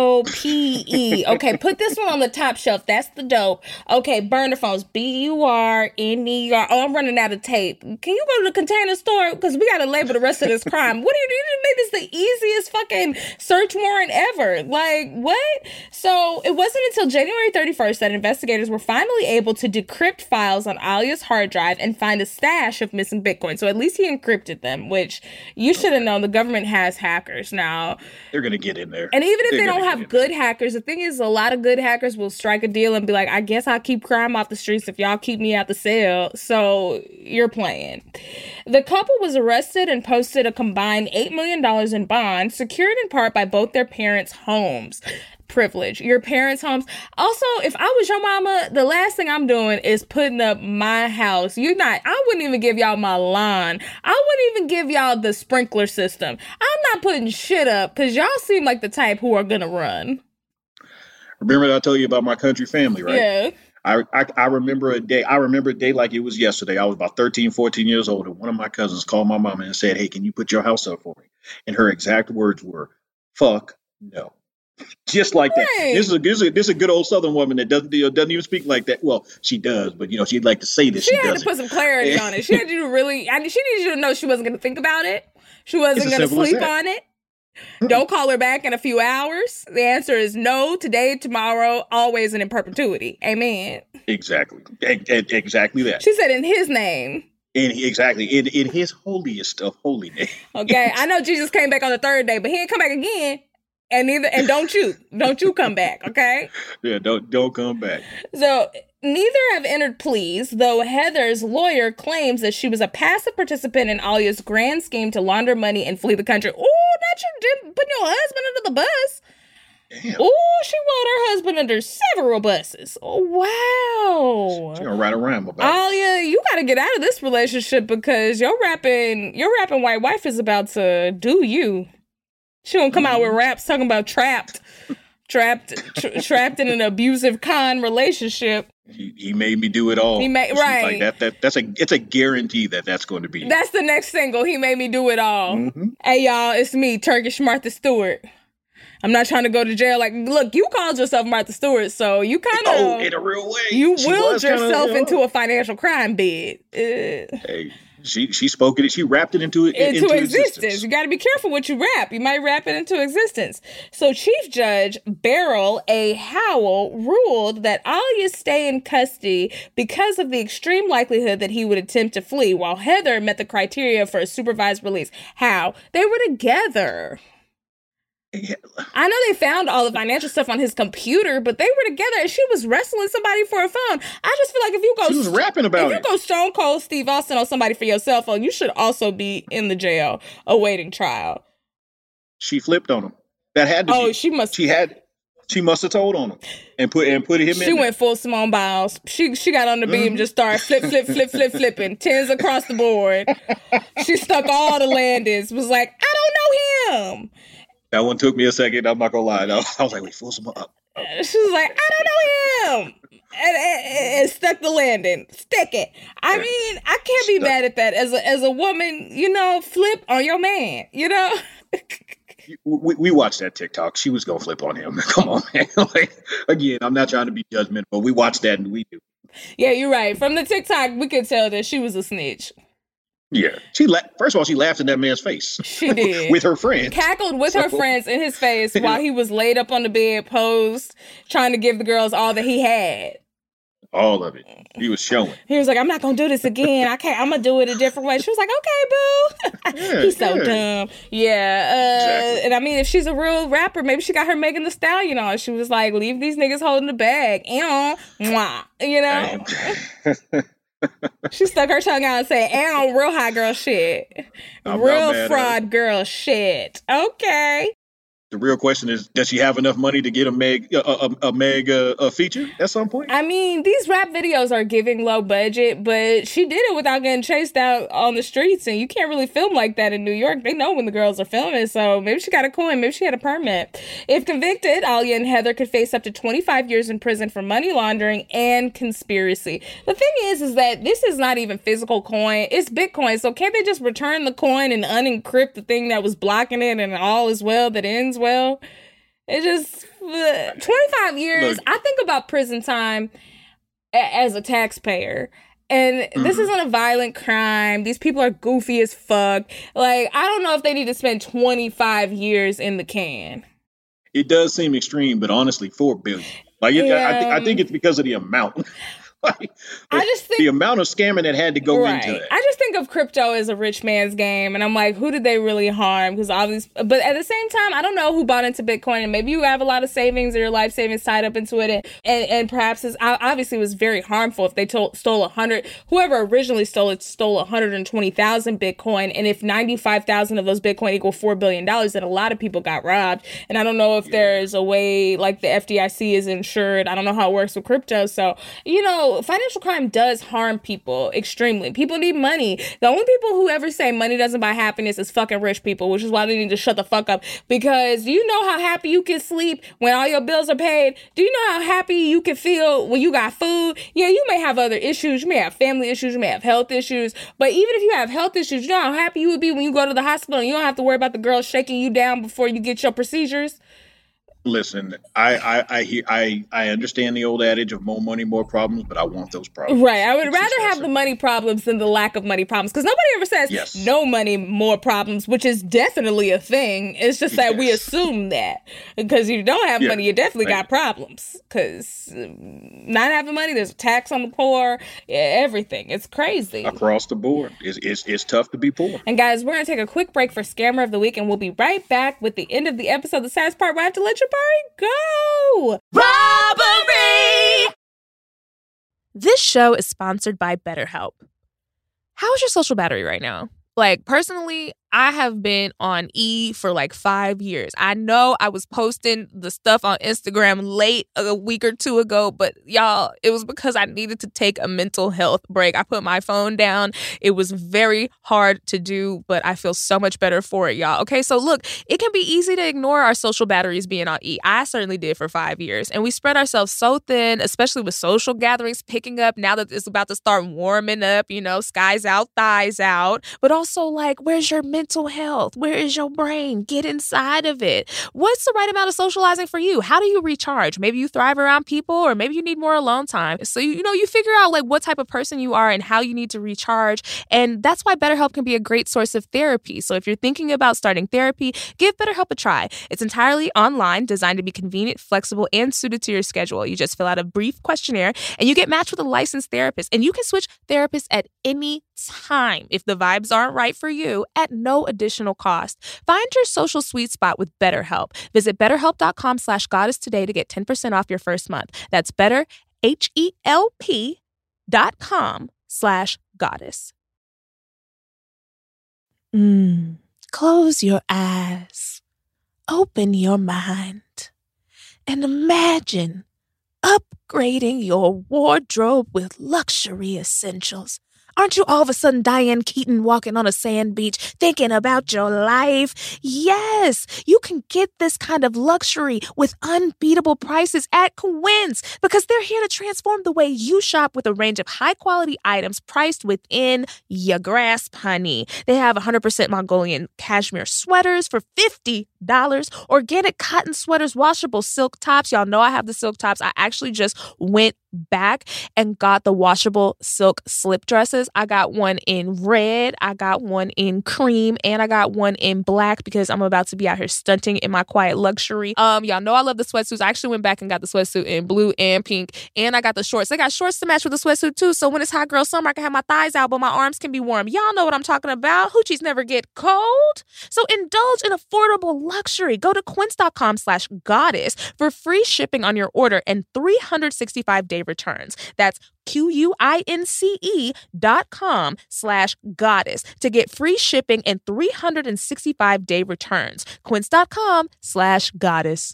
Speaker 3: DOPE. Okay, put this one on the top shelf. That's the dope. Okay, burner phones, BURNER. Oh, I'm running out of tape. Can you go to the Container Store? Because we got to label the rest of this crime. What do you do? You made this the easiest fucking search warrant ever. Like, what? So it wasn't until January 31st that investigators were finally able to decrypt files on Alia's hard drive and find a stash of missing Bitcoin. So at least he encrypted them, which you should have known the government has hackers now.
Speaker 4: They're going to get in there.
Speaker 3: And even if they don't have good hackers, the thing is, a lot of good hackers will strike a deal and be like, I guess I'll keep crime off the streets if y'all keep me out the cell. So you're playing. The couple was arrested and posted a combined $8 million in bonds, secured in part by both their parents' homes. Privilege. Your parents' homes. Also, if I was your mama, the last thing I'm doing is putting up my house. I wouldn't even give y'all my lawn. I wouldn't even give y'all the sprinkler system. I'm not putting shit up because y'all seem like the type who are gonna run.
Speaker 4: Remember I told you about my country family, right?
Speaker 3: Yeah.
Speaker 4: I remember a day. I remember a day like it was yesterday. I was about 13, 14 years old, and one of my cousins called my mama and said, "Hey, can you put your house up for me?" And her exact words were, "Fuck no." Just like that. This is a good old Southern woman that doesn't even speak like that. Well, she does, but she'd like to say that she doesn't.
Speaker 3: She had to put some clarity on it. She had you to really. She needed you to know she wasn't going to think about it. She wasn't going to sleep on it. Don't call her back in a few hours. The answer is no, today, tomorrow, always, and in perpetuity. Amen.
Speaker 4: Exactly. Exactly that.
Speaker 3: She said in his name.
Speaker 4: In his holiest of holy name.
Speaker 3: Okay, I know Jesus came back on the third day, but he ain't come back again. And don't you come back, okay?
Speaker 4: Yeah, don't come back.
Speaker 3: So neither have entered pleas, though Heather's lawyer claims that she was a passive participant in Alia's grand scheme to launder money and flee the country. Oh, not you putting your husband under the bus. Damn. Oh, she rolled her husband under several buses. Oh, wow.
Speaker 4: She's gonna write a rhyme about
Speaker 3: Alia, you gotta get out of this relationship because your rapping white wife is about to do you. She gonna come out with raps talking about trapped in an abusive con relationship.
Speaker 4: He made me do it all.
Speaker 3: Right.
Speaker 4: Like it's a guarantee that's going to be.
Speaker 3: That's the next single. He made me do it all. Mm-hmm. Hey y'all, it's me, Turkish Martha Stewart. I'm not trying to go to jail. Like, look, you called yourself Martha Stewart, so you kind of
Speaker 4: in a real way.
Speaker 3: You willed yourself into a financial crime bed.
Speaker 4: Hey. She spoke it. She rapped it into existence.
Speaker 3: You got to be careful what you rap. You might rap it into existence. So Chief Judge Beryl A. Howell ruled that Alia's stay in custody because of the extreme likelihood that he would attempt to flee, while Heather met the criteria for a supervised release. How? They were together. Yeah. I know they found all the financial stuff on his computer, but they were together and she was wrestling somebody for a phone. I just feel like
Speaker 4: she was rapping about
Speaker 3: if you go Stone Cold Steve Austin on somebody for your cell phone, you should also be in the jail awaiting trial.
Speaker 4: She flipped on him. That had to be. She must have told on him and put him in.
Speaker 3: She went full Simone Biles. She got on the beam, just started flipping, tens across the board. She stuck all the landings. Was like, I don't know him.
Speaker 4: That one took me a second. I'm not gonna lie. I was like, wait, full some up.
Speaker 3: She was like, I don't know him. And stuck the landing. Stick it. I mean, I can't be mad at that. As a woman, flip on your man,
Speaker 4: We watched that TikTok. She was gonna flip on him. Come on, man. Again, I'm not trying to be judgmental, but we watched that and we do.
Speaker 3: Yeah, you're right. From the TikTok, we could tell that she was a snitch.
Speaker 4: Yeah. First of all, she laughed in that man's face.
Speaker 3: She did.
Speaker 4: With her friends.
Speaker 3: Cackled with her friends in his face while he was laid up on the bed, posed, trying to give the girls all that he had.
Speaker 4: All of it. He was showing.
Speaker 3: He was like, I'm not going to do this again. I'm going to do it a different way. She was like, okay, boo. Yeah, he's so dumb. Yeah. Exactly. And I mean, if she's a real rapper, maybe she got her Megan Thee Stallion on. She was like, leave these niggas holding the bag. She stuck her tongue out and said, real hot girl shit. Real fraud girl shit. Okay.
Speaker 4: The real question is, does she have enough money to get a Meg feature at some point?
Speaker 3: I mean, these rap videos are giving low budget, but she did it without getting chased out on the streets, and you can't really film like that in New York. They know when the girls are filming, so maybe she got a coin, maybe she had a permit. If convicted, Alia and Heather could face up to 25 years in prison for money laundering and conspiracy. The thing is that this is not even physical coin, it's Bitcoin, so can't they just return the coin and unencrypt the thing that was blocking it and all is well that ends well? It just 25 years. Look, I think about prison time as a taxpayer, and this isn't a violent crime. These people are goofy as fuck. Like, I don't know if they need to spend 25 years in the can.
Speaker 4: It does seem extreme, but honestly, $4 billion. Like, I think it's because of the amount. I just think the amount of scamming that had to go into it.
Speaker 3: I just think of crypto as a rich man's game, and I'm like, who did they really harm? Because obviously, but at the same time, I don't know who bought into Bitcoin, and maybe you have a lot of savings or your life savings tied up into it, and perhaps obviously it was very harmful if they stole whoever originally stole 120,000 Bitcoin, and if 95,000 of those Bitcoin equal $4 billion, then a lot of people got robbed. And I don't know if there's a way, like the FDIC is insured. I don't know how it works with crypto, so financial crime does harm people extremely. People need money. The only people who ever say money doesn't buy happiness is fucking rich people, which is why they need to shut the fuck up. Because do you know how happy you can sleep when all your bills are paid? Do you know how happy you can feel when you got food? Yeah, you may have other issues. You may have family issues. You may have health issues. But even if you have health issues, you know how happy you would be when you go to the hospital and you don't have to worry about the girl shaking you down before you get your procedures?
Speaker 4: Listen, I understand the old adage of more money, more problems, but I want those problems.
Speaker 3: Right. I would rather have the money problems than the lack of money problems, because nobody ever says no money, more problems, which is definitely a thing. It's just that we assume that because you don't have money, you definitely got problems. Because not having money, there's a tax on the poor, everything. It's crazy.
Speaker 4: Across the board. It's tough to be poor.
Speaker 3: And guys, we're going to take a quick break for Scammer of the Week, and we'll be right back with the end of the episode. The saddest part, where I have to let Jabari go.
Speaker 5: Robbery! This show is sponsored by BetterHelp. How is your social battery right now? Like, personally, I have been on E for like 5 years. I know I was posting the stuff on Instagram late a week or two ago, but y'all, it was because I needed to take a mental health break. I put my phone down. It was very hard to do, but I feel so much better for it, y'all. Okay, so look, it can be easy to ignore our social batteries being on E. I certainly did for 5 years, and we spread ourselves so thin, especially with social gatherings picking up now that it's about to start warming up, you know, skies out, thighs out, but also like, where's your mental health? Where is your brain? Get inside of it. What's the right amount of socializing for you? How do you recharge? Maybe you thrive around people, or maybe you need more alone time. So, you figure out like what type of person you are and how you need to recharge. And that's why BetterHelp can be a great source of therapy. So if you're thinking about starting therapy, give BetterHelp a try. It's entirely online, designed to be convenient, flexible, and suited to your schedule. You just fill out a brief questionnaire and you get matched with a licensed therapist. And you can switch therapists at any time if the vibes aren't right for you at no additional cost. Find your social sweet spot with BetterHelp. Visit betterhelp.com/goddess today to get 10% off your first month. That's betterhelp.com/goddess. Close your eyes. Open your mind. And imagine upgrading your wardrobe with luxury essentials. Aren't you all of a sudden Diane Keaton walking on a sand beach thinking about your life? Yes, you can get this kind of luxury with unbeatable prices at Quince, because they're here to transform the way you shop with a range of high-quality items priced within your grasp, honey. They have 100% Mongolian cashmere sweaters for $50, organic cotton sweaters, washable silk tops. Y'all know I have the silk tops. I actually just went back and got the washable silk slip dresses. I got one in red, I got one in cream, and I got one in black because I'm about to be out here stunting in my quiet luxury. Y'all know I love the sweatsuits. I actually went back and got the sweatsuit in blue and pink, and I got the shorts. They got shorts to match with the sweatsuit too, so when it's hot girl summer, I can have my thighs out, but my arms can be warm. Y'all know what I'm talking about. Hoochies never get cold. So indulge in affordable luxury. Go to quince.com/goddess for free shipping on your order and 365-day returns. That's QUINCE.com/goddess to get free shipping and 365-day returns. Quince.com/goddess.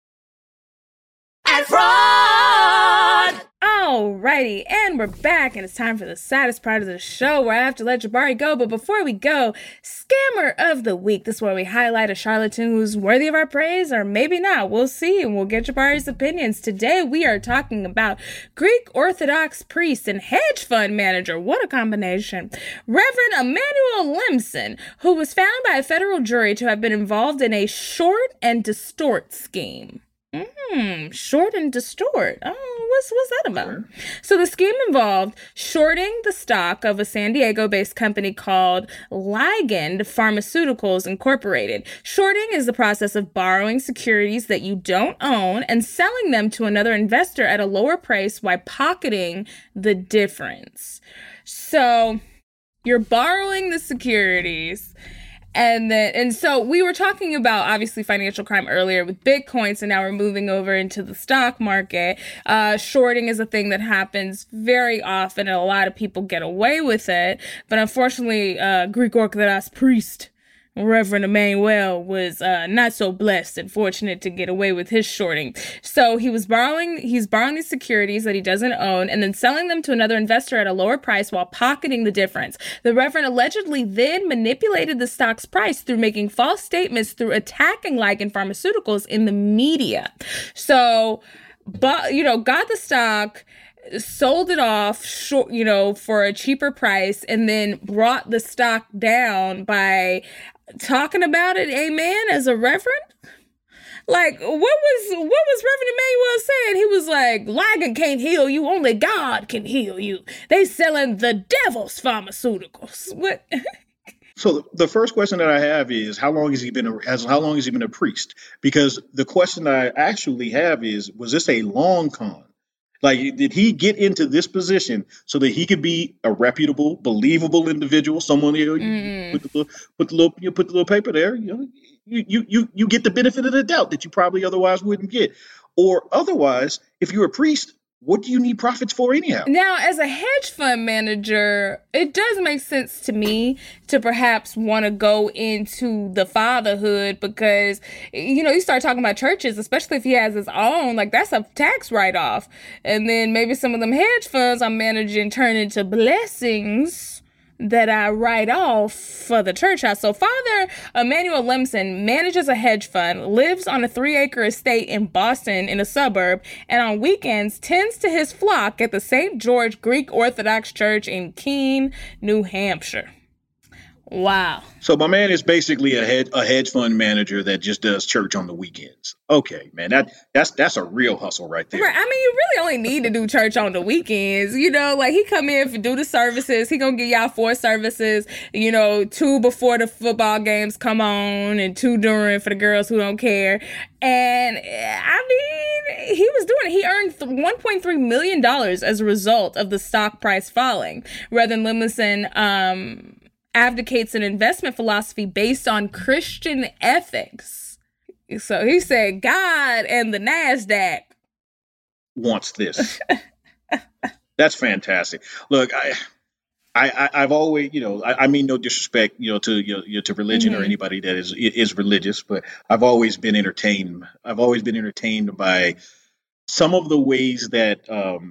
Speaker 3: And fraud! Alrighty, and we're back, and it's time for the saddest part of the show where I have to let Jabari go. But before we go, Scammer of the Week. This is where we highlight a charlatan who's worthy of our praise, or maybe not. We'll see, and we'll get Jabari's opinions. Today, we are talking about Greek Orthodox priest and hedge fund manager. What a combination. Reverend Emanuel Limson, who was found by a federal jury to have been involved in a short and distort scheme. Short and distort. Oh, what's that about? So the scheme involved shorting the stock of a San Diego-based company called Ligand Pharmaceuticals Incorporated. Shorting is the process of borrowing securities that you don't own and selling them to another investor at a lower price while pocketing the difference. So you're borrowing the securities. And so we were talking about, obviously, financial crime earlier with Bitcoin, so now we're moving over into the stock market. Shorting is a thing that happens very often, and a lot of people get away with it. But unfortunately, Greek Orthodox priest Reverend Emanuel was not so blessed and fortunate to get away with his shorting. So he's borrowing these securities that he doesn't own and then selling them to another investor at a lower price while pocketing the difference. The Reverend allegedly then manipulated the stock's price through making false statements through attacking Ligand Pharmaceuticals in the media. So, got the stock, sold it off for a cheaper price, and then brought the stock down by talking about it, amen, as a reverend. Like, what was Reverend Emmanuel saying? He was like, Ligon can't heal you, only God can heal you. They selling the devil's pharmaceuticals. What?
Speaker 4: So the first question that I have is, how long has he been a priest? Because the question I actually have is, was this a long con? Like, did he get into this position so that he could be a reputable, believable individual? Someone, you put the little paper there. You get the benefit of the doubt that you probably otherwise wouldn't get. Or otherwise, if you're a priest, what do you need prophets for anyhow?
Speaker 3: Now, as a hedge fund manager, it does make sense to me to perhaps want to go into the fatherhood because, you start talking about churches, especially if he has his own, like that's a tax write-off. And then maybe some of them hedge funds I'm managing turn into blessings that I write off for the church house. So Father Emmanuel Lemson manages a hedge fund, lives on a 3-acre estate in Boston in a suburb, and on weekends tends to his flock at the St. George Greek Orthodox Church in Keene, New Hampshire. Wow. So
Speaker 4: my man is basically a hedge fund manager that just does church on the weekends. Okay, man, that's a real hustle right there.
Speaker 3: Right. I mean, you really only need to do church on the weekends. Like he come in for do the services. He gonna give y'all 4 services. 2 before the football games come on, and 2 during for the girls who don't care. And I mean, he was doing it. He earned $1.3 million as a result of the stock price falling. Rather than Lemson, advocates an investment philosophy based on Christian ethics. So he said God and the NASDAQ
Speaker 4: wants this. That's fantastic. Look, I've always, I mean no disrespect, to religion or anybody that is religious, but I've always been entertained. I've always been entertained by some of the ways that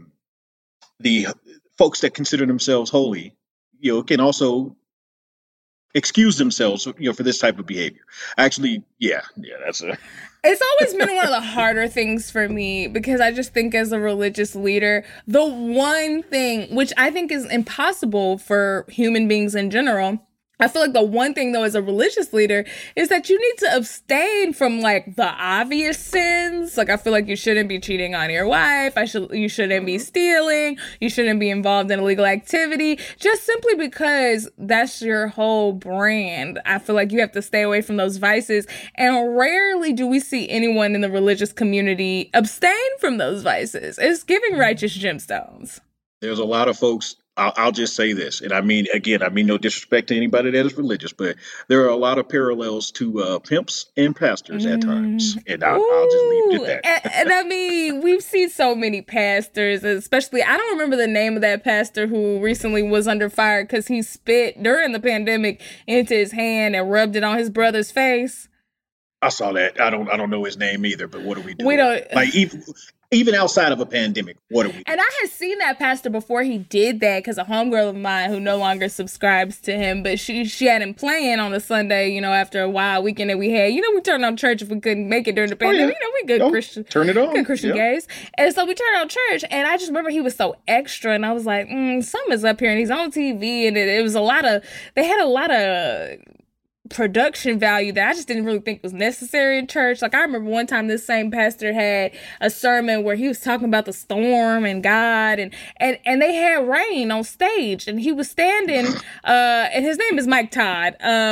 Speaker 4: the folks that consider themselves holy, can also excuse themselves, for this type of behavior. Actually, that's a...
Speaker 3: It's always been one of the harder things for me because I just think as a religious leader, the one thing, which I think is impossible for human beings in general, I feel like the one thing, though, as a religious leader is that you need to abstain from, like, the obvious sins. Like, I feel like you shouldn't be cheating on your wife. You shouldn't be stealing. You shouldn't be involved in illegal activity. Just simply because that's your whole brand. I feel like you have to stay away from those vices. And rarely do we see anyone in the religious community abstain from those vices. It's giving righteous gemstones.
Speaker 4: There's a lot of folks. I'll just say this, and I mean no disrespect to anybody that is religious, but there are a lot of parallels to pimps and pastors at times, and I'll just leave it at that.
Speaker 3: And I mean, we've seen so many pastors, especially, I don't remember the name of that pastor who recently was under fire because he spit during the pandemic into his hand and rubbed it on his brother's face.
Speaker 4: I saw that. I don't know his name either, but what do we do?
Speaker 3: We don't
Speaker 4: like even outside of a pandemic. What do we do?
Speaker 3: And I had seen that pastor before he did that because a homegirl of mine who no longer subscribes to him, but she had him playing on a Sunday, after a wild weekend that we had. We turned on church if we couldn't make it during the pandemic. We good Christian.
Speaker 4: Turn it on.
Speaker 3: Good Christian gays. And so we turned on church, and I just remember he was so extra, and I was like, something's up here, and he's on TV, and it was they had a lot of production value that I just didn't really think was necessary in church. Like I remember one time this same pastor had a sermon where he was talking about the storm and God and they had rain on stage and he was standing and his name is Mike Todd.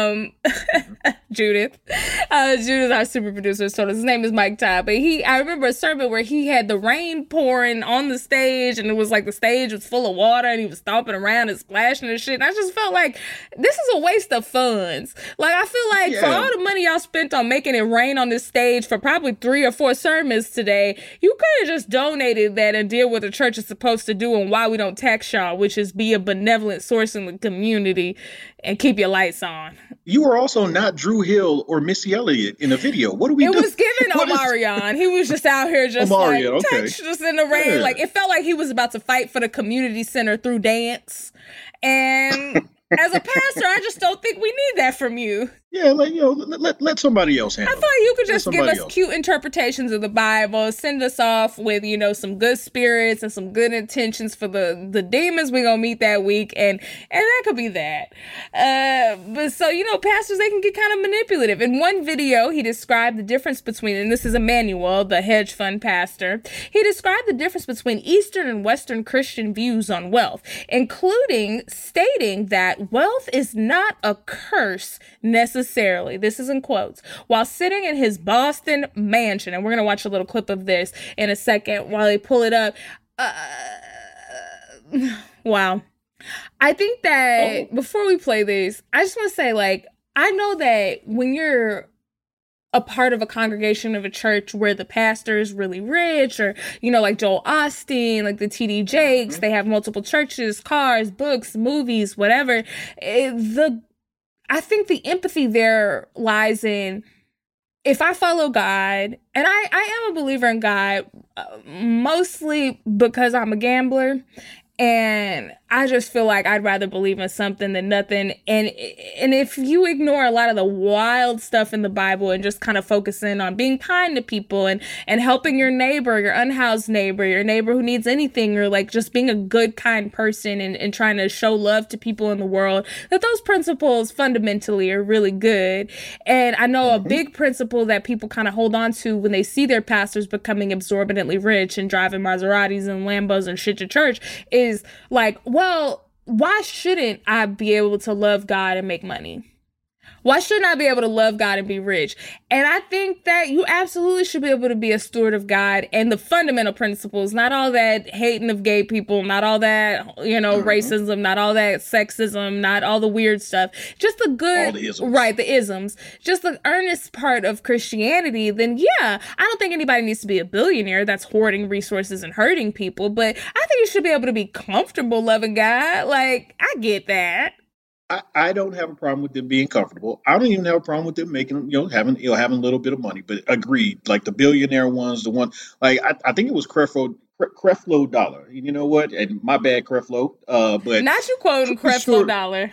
Speaker 3: Judith, our super producer, told us his name is Mike Todd. But I remember a sermon where he had the rain pouring on the stage and it was like the stage was full of water and he was stomping around and splashing and shit. And I just felt like this is a waste of funds. Like, I feel like for all the money y'all spent on making it rain on this stage for probably 3 or 4 sermons today, you could have just donated that and did what the church is supposed to do and why we don't tax y'all, which is be a benevolent source in the community and keep your lights on.
Speaker 4: You were also not Drew Hill or Missy Elliott in a video. What do we do?
Speaker 3: It was given Omarion. He was just out here just
Speaker 4: Omarion,
Speaker 3: like, touch just in the rain. Yeah. Like, it felt like he was about to fight for the community center through dance. And... as a pastor, I just don't think we need that from you.
Speaker 4: Yeah, like, let somebody else handle it.
Speaker 3: I feel like you could just give us cute interpretations of the Bible, send us off with, some good spirits and some good intentions for the demons we're going to meet that week, and that could be that. But so, pastors, they can get kind of manipulative. In one video, he described the difference between, and this is Emmanuel, the hedge fund pastor, he described the difference between Eastern and Western Christian views on wealth, including stating that wealth is not a curse necessarily. This is in quotes. While sitting in his Boston mansion, and we're going to watch a little clip of this in a second while they pull it up. Wow. I think that before we play this, I just want to say, I know that when you're a part of a congregation of a church where the pastor is really rich, or, like Joel Osteen, like the T.D. Jakes, they have multiple churches, cars, books, movies, whatever. I think the empathy there lies in, if I follow God, and I am a believer in God, mostly because I'm a gambler, and I just feel like I'd rather believe in something than nothing. And if you ignore a lot of the wild stuff in the Bible and just kind of focus in on being kind to people and helping your neighbor, your unhoused neighbor, your neighbor who needs anything, or just being a good, kind person and trying to show love to people in the world, that those principles fundamentally are really good. And I know a big principle that people kind of hold on to when they see their pastors becoming exorbitantly rich and driving Maseratis and Lambos and shit to church is well, why shouldn't I be able to love God and make money? Why shouldn't I be able to love God and be rich? And I think that you absolutely should be able to be a steward of God and the fundamental principles, not all that hating of gay people, not all that, racism, not all that sexism, not all the weird stuff, just the good, the isms, just the earnest part of Christianity. Then I don't think anybody needs to be a billionaire that's hoarding resources and hurting people, but I think you should be able to be comfortable loving God. I get that.
Speaker 4: I don't have a problem with them being comfortable. I don't even have a problem with them making, having a little bit of money. But agreed, like the billionaire ones, the one, I think it was Creflo Dollar. You know what? And my bad, Creflo. But
Speaker 3: not you quoting Creflo Dollar.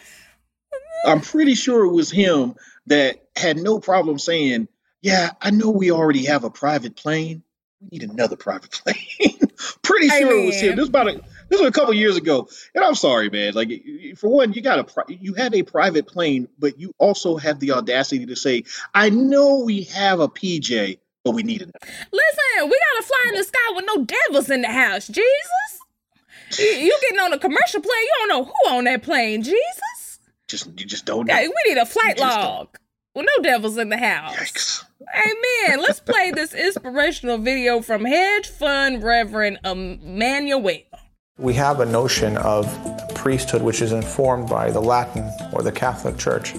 Speaker 4: I'm pretty sure it was him that had no problem saying, "Yeah, I know we already have a private plane. We need another private plane." Pretty sure it was him. This was a couple years ago, and I'm sorry, man. For one, you have a private plane, but you also have the audacity to say, "I know we have a PJ, but we need another."
Speaker 3: Listen, we gotta fly in the sky with no devils in the house, Jesus. You getting on a commercial plane? You don't know who on that plane, Jesus.
Speaker 4: You just don't know.
Speaker 3: We need a flight log with no devils in the house.
Speaker 4: Yikes.
Speaker 3: Amen. Let's play this inspirational video from hedge fund Reverend Emmanuel.
Speaker 8: We have a notion of priesthood which is informed by the Latin or the Catholic Church,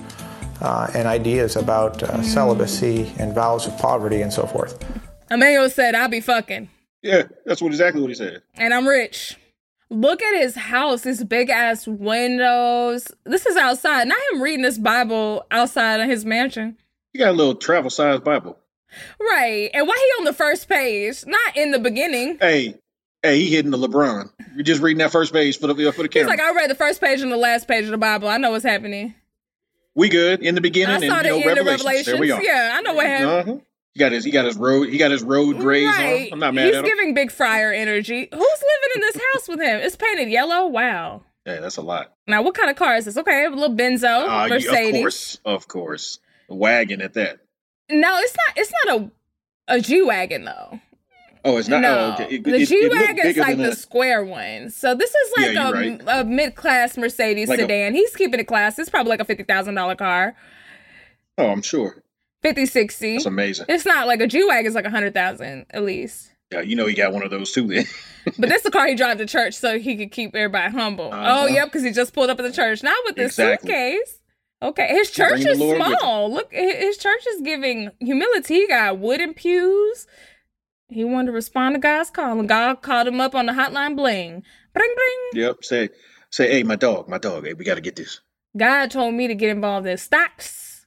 Speaker 8: and ideas about celibacy and vows of poverty and so forth.
Speaker 3: Emmanuel said, "I'll be fucking."
Speaker 4: Yeah, that's exactly what he said.
Speaker 3: And I'm rich. Look at his house, his big ass windows. This is outside. Not him reading this Bible outside of his mansion.
Speaker 4: You got a little travel sized Bible.
Speaker 3: Right. And why he on the first page? Not in the beginning.
Speaker 4: Hey, he hitting the LeBron. You're just reading that first page for the camera.
Speaker 3: He's like, I read the first page and the last page of the Bible. I know what's happening.
Speaker 4: We good in the beginning.
Speaker 3: I saw the end of Revelations.
Speaker 4: There we are.
Speaker 3: Yeah, I know what happened.
Speaker 4: Uh-huh. He got his road grays
Speaker 3: right.
Speaker 4: on. I'm not mad at him.
Speaker 3: He's giving Big Friar energy. Who's living in this house with him? It's painted yellow. Wow.
Speaker 4: Yeah, that's a lot.
Speaker 3: Now, what kind of car is this? Okay, a little Benzo, Mercedes.
Speaker 4: Of course. A wagon at that.
Speaker 3: No, it's not a G-Wagon, though.
Speaker 4: Oh, it's not?
Speaker 3: No.
Speaker 4: Oh, okay.
Speaker 3: The G-Wagon is like the square one. So this is like a mid-class Mercedes sedan. He's keeping it class. It's probably like a $50,000 car.
Speaker 4: Oh, I'm sure.
Speaker 3: 50, 60.
Speaker 4: That's amazing.
Speaker 3: It's not like a G-Wagon is like 100,000 at least.
Speaker 4: Yeah, he got one of those too then.
Speaker 3: But that's the car he drives to church so he could keep everybody humble. Oh, yep, because he just pulled up at the church. Not with this suitcase. Okay, his church is small. Look, his church is giving humility. He got wooden pews. He wanted to respond to God's call, and God called him up on the hotline bling. Bring, bring.
Speaker 4: Yep, say, hey, my dog, hey, we got to get this.
Speaker 3: God told me to get involved in stocks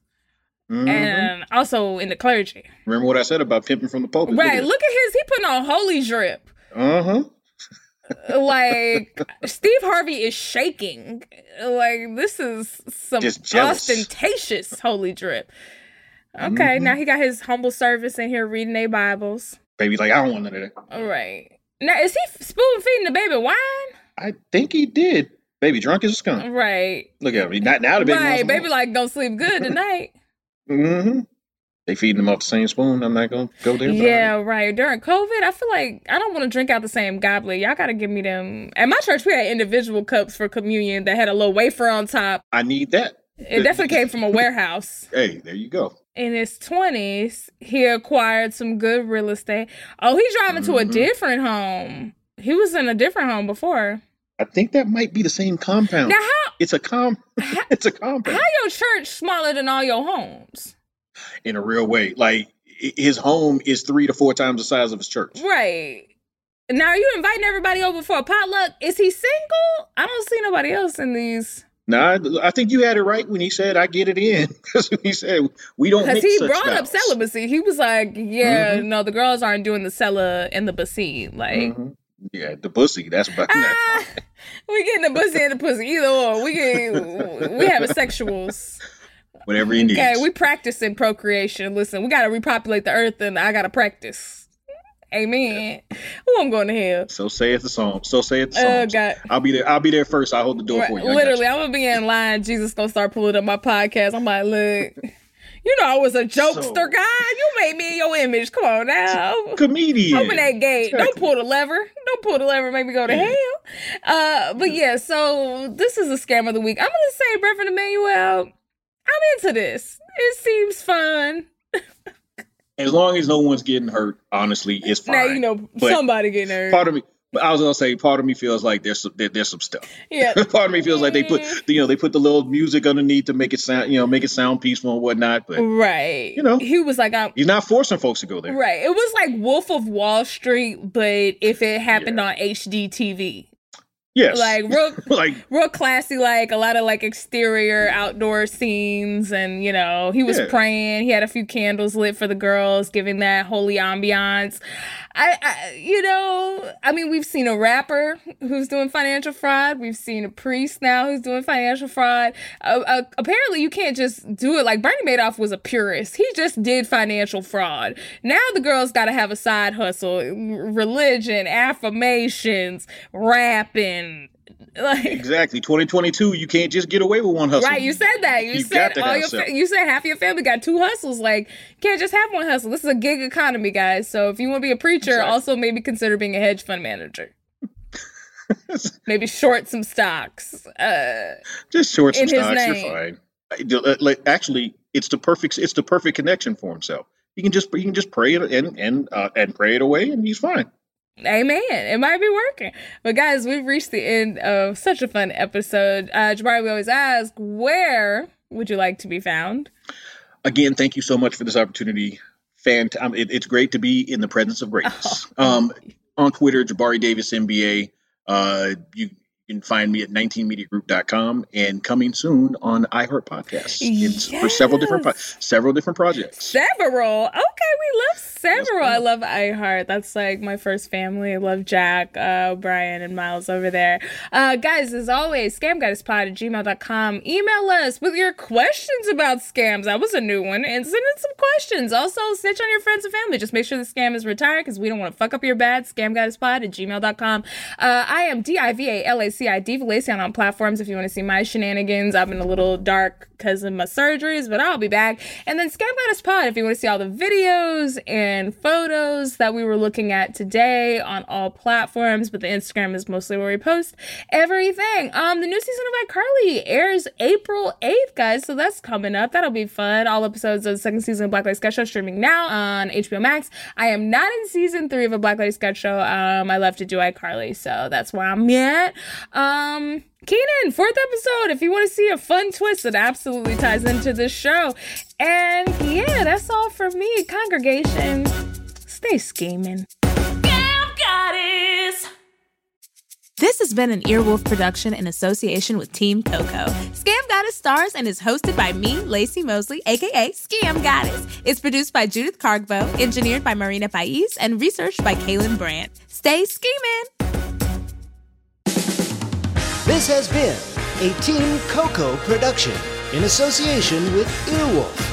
Speaker 3: and also in the clergy.
Speaker 4: Remember what I said about pimping from the pulpit?
Speaker 3: Right, look at he putting on holy drip.
Speaker 4: Uh-huh.
Speaker 3: Like, Steve Harvey is shaking. Like, this is some ostentatious holy drip. Okay, now he got his humble servants in here reading their Bibles.
Speaker 4: Baby, like, I don't want none of that.
Speaker 3: All right. Now, is he spoon feeding the baby wine?
Speaker 4: I think he did. Baby drunk as a skunk.
Speaker 3: Right.
Speaker 4: Look at me. Now the baby.
Speaker 3: Right, baby, like, don't sleep good tonight.
Speaker 4: They feeding them off the same spoon. I'm not gonna go there.
Speaker 3: Yeah, right. During COVID, I feel like I don't want to drink out the same goblet. Y'all gotta give me them. At my church, we had individual cups for communion that had a little wafer on top.
Speaker 4: I need that.
Speaker 3: It definitely came from a warehouse.
Speaker 4: Hey, there you go.
Speaker 3: In his 20s, he acquired some good real estate. Oh, he's driving to a different home. He was in a different home before.
Speaker 4: I think that might be the same compound.
Speaker 3: Now, how?
Speaker 4: It's a compound.
Speaker 3: How your church smaller than all your homes?
Speaker 4: In a real way. Like, his home is 3 to 4 times the size of his church.
Speaker 3: Right. Now, are you inviting everybody over for a potluck? Is he single? I don't see nobody else in these.
Speaker 4: No, I think you had it right when he said, I get it in. Because he said, we don't mix such
Speaker 3: Because he brought
Speaker 4: vows.
Speaker 3: up celibacy. He was like, yeah, no, the girls aren't doing the cella and the bussy. Like,
Speaker 4: yeah, the bussy. That's about
Speaker 3: we getting the bussy and the pussy. Either or. We having sexuals.
Speaker 4: Whatever you need.
Speaker 3: Okay, we practicing procreation. Listen, we got to repopulate the earth and I got to practice. Amen. Oh, I'm going to hell.
Speaker 4: So saith the song. So saith the song.
Speaker 3: God.
Speaker 4: I'll be there first. I'll hold the door for you.
Speaker 3: Literally, I'm going to be in line. Jesus going to start pulling up my podcast. I'm like, look, you know I was a jokester, guy. You made me in your image. Come on now.
Speaker 4: Comedian.
Speaker 3: Open that gate. Exactly. Don't pull the lever. Don't pull the lever. Make me go to hell. But yeah, so this is a scam of the week. I'm going to say, Reverend Emmanuel, I'm into this. It seems fun.
Speaker 4: As long as no one's getting hurt, honestly, it's fine.
Speaker 3: Now, you know, somebody getting hurt.
Speaker 4: Part of me, I was gonna say, part of me feels like there's some stuff.
Speaker 3: Yeah.
Speaker 4: Part of me feels like they put the little music underneath to make it sound peaceful and whatnot. But
Speaker 3: right, he was like,
Speaker 4: he's not forcing folks to go there.
Speaker 3: Right. It was like Wolf of Wall Street, but if it happened on HD TV.
Speaker 4: Yes.
Speaker 3: Like real classy, like a lot of like exterior outdoor scenes, and he was praying. He had a few candles lit for the girls, giving that holy ambiance. I mean, we've seen a rapper who's doing financial fraud. We've seen a priest now who's doing financial fraud. Apparently, you can't just do it. Like Bernie Madoff was a purist. He just did financial fraud. Now the girls got to have a side hustle, religion, affirmations, rapping. Like,
Speaker 4: exactly. 2022, you can't just get away with one hustle.
Speaker 3: Right, you said that. You said half your family got 2 hustles. Like, you can't just have one hustle. This is a gig economy, guys. So if you want to be a preacher, also maybe consider being a hedge fund manager. Maybe short some stocks.
Speaker 4: Just short some stocks, you're fine. Actually, it's the perfect connection for himself. You can just pray it and pray it away, and he's fine.
Speaker 3: Amen. It might be working. But guys, we've reached the end of such a fun episode. Jabari, we always ask, where would you like to be found?
Speaker 4: Again, thank you so much for this opportunity. It's great to be in the presence of greatness. On Twitter, Jabari Davis MBA. You can find me at 19mediagroup.com and coming soon on iHeart Podcasts. For several different projects.
Speaker 3: Several? Okay, we love several. I love iHeart. That's like my first family. I love Jack, Brian, and Miles over there. Guys, as always, scamgoddesspod@gmail.com. Email us with your questions about scams. That was a new one. And send in some questions. Also, snitch on your friends and family. Just make sure the scam is retired because we don't want to fuck up your bad. scamgoddesspod@gmail.com. I am DIVALACI Valacy on all platforms if you want to see my shenanigans. I've been a little dark because of my surgeries, but I'll be back. And then Scam Goddess Pod if you want to see all the videos and photos that we were looking at today on all platforms, but the Instagram is mostly where we post everything. The new season of iCarly airs April 8th, guys, so that's coming up. That'll be fun. All episodes of the second season of Black Lady Sketch Show streaming now on HBO Max. I am not in season 3 of a Black Lady Sketch Show. I love to do iCarly, so that's where I'm at. Keenan, 4th episode, if you want to see a fun twist that absolutely ties into this show. And yeah, that's all for me. Congregation, stay scheming.
Speaker 5: Scam Goddess! This has been an Earwolf production in association with Team Coco. Scam Goddess stars and is hosted by me, Lacey Mosley, aka Scam Goddess. It's produced by Judith Cargbo, engineered by Marina Pais, and researched by Kaylin Brandt. Stay scheming!
Speaker 9: This has been a Team Coco production in association with Earwolf.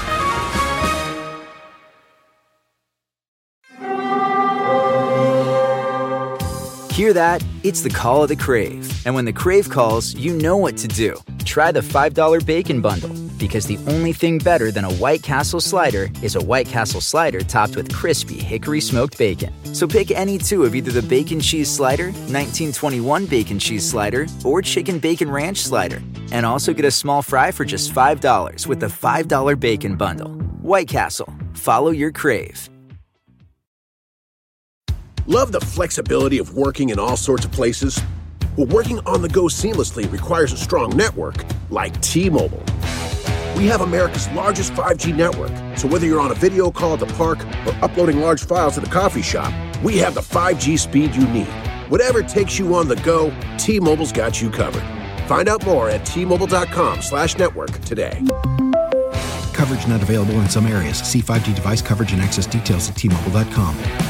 Speaker 2: Hear that? It's the call of the Crave. And when the Crave calls, you know what to do. Try the $5 Bacon Bundle, because the only thing better than a White Castle slider is a White Castle slider topped with crispy hickory smoked bacon. So pick any two of either the Bacon Cheese Slider, 1921 Bacon Cheese Slider, or Chicken Bacon Ranch Slider. And also get a small fry for just $5 with the $5 Bacon Bundle. White Castle. Follow your Crave.
Speaker 10: Love the flexibility of working in all sorts of places? Well, working on the go seamlessly requires a strong network like T-Mobile. We have America's largest 5G network, so whether you're on a video call at the park or uploading large files at a coffee shop, we have the 5G speed you need. Whatever takes you on the go, T-Mobile's got you covered. Find out more at T-Mobile.com/network today.
Speaker 11: Coverage not available in some areas. See 5G device coverage and access details at T-Mobile.com.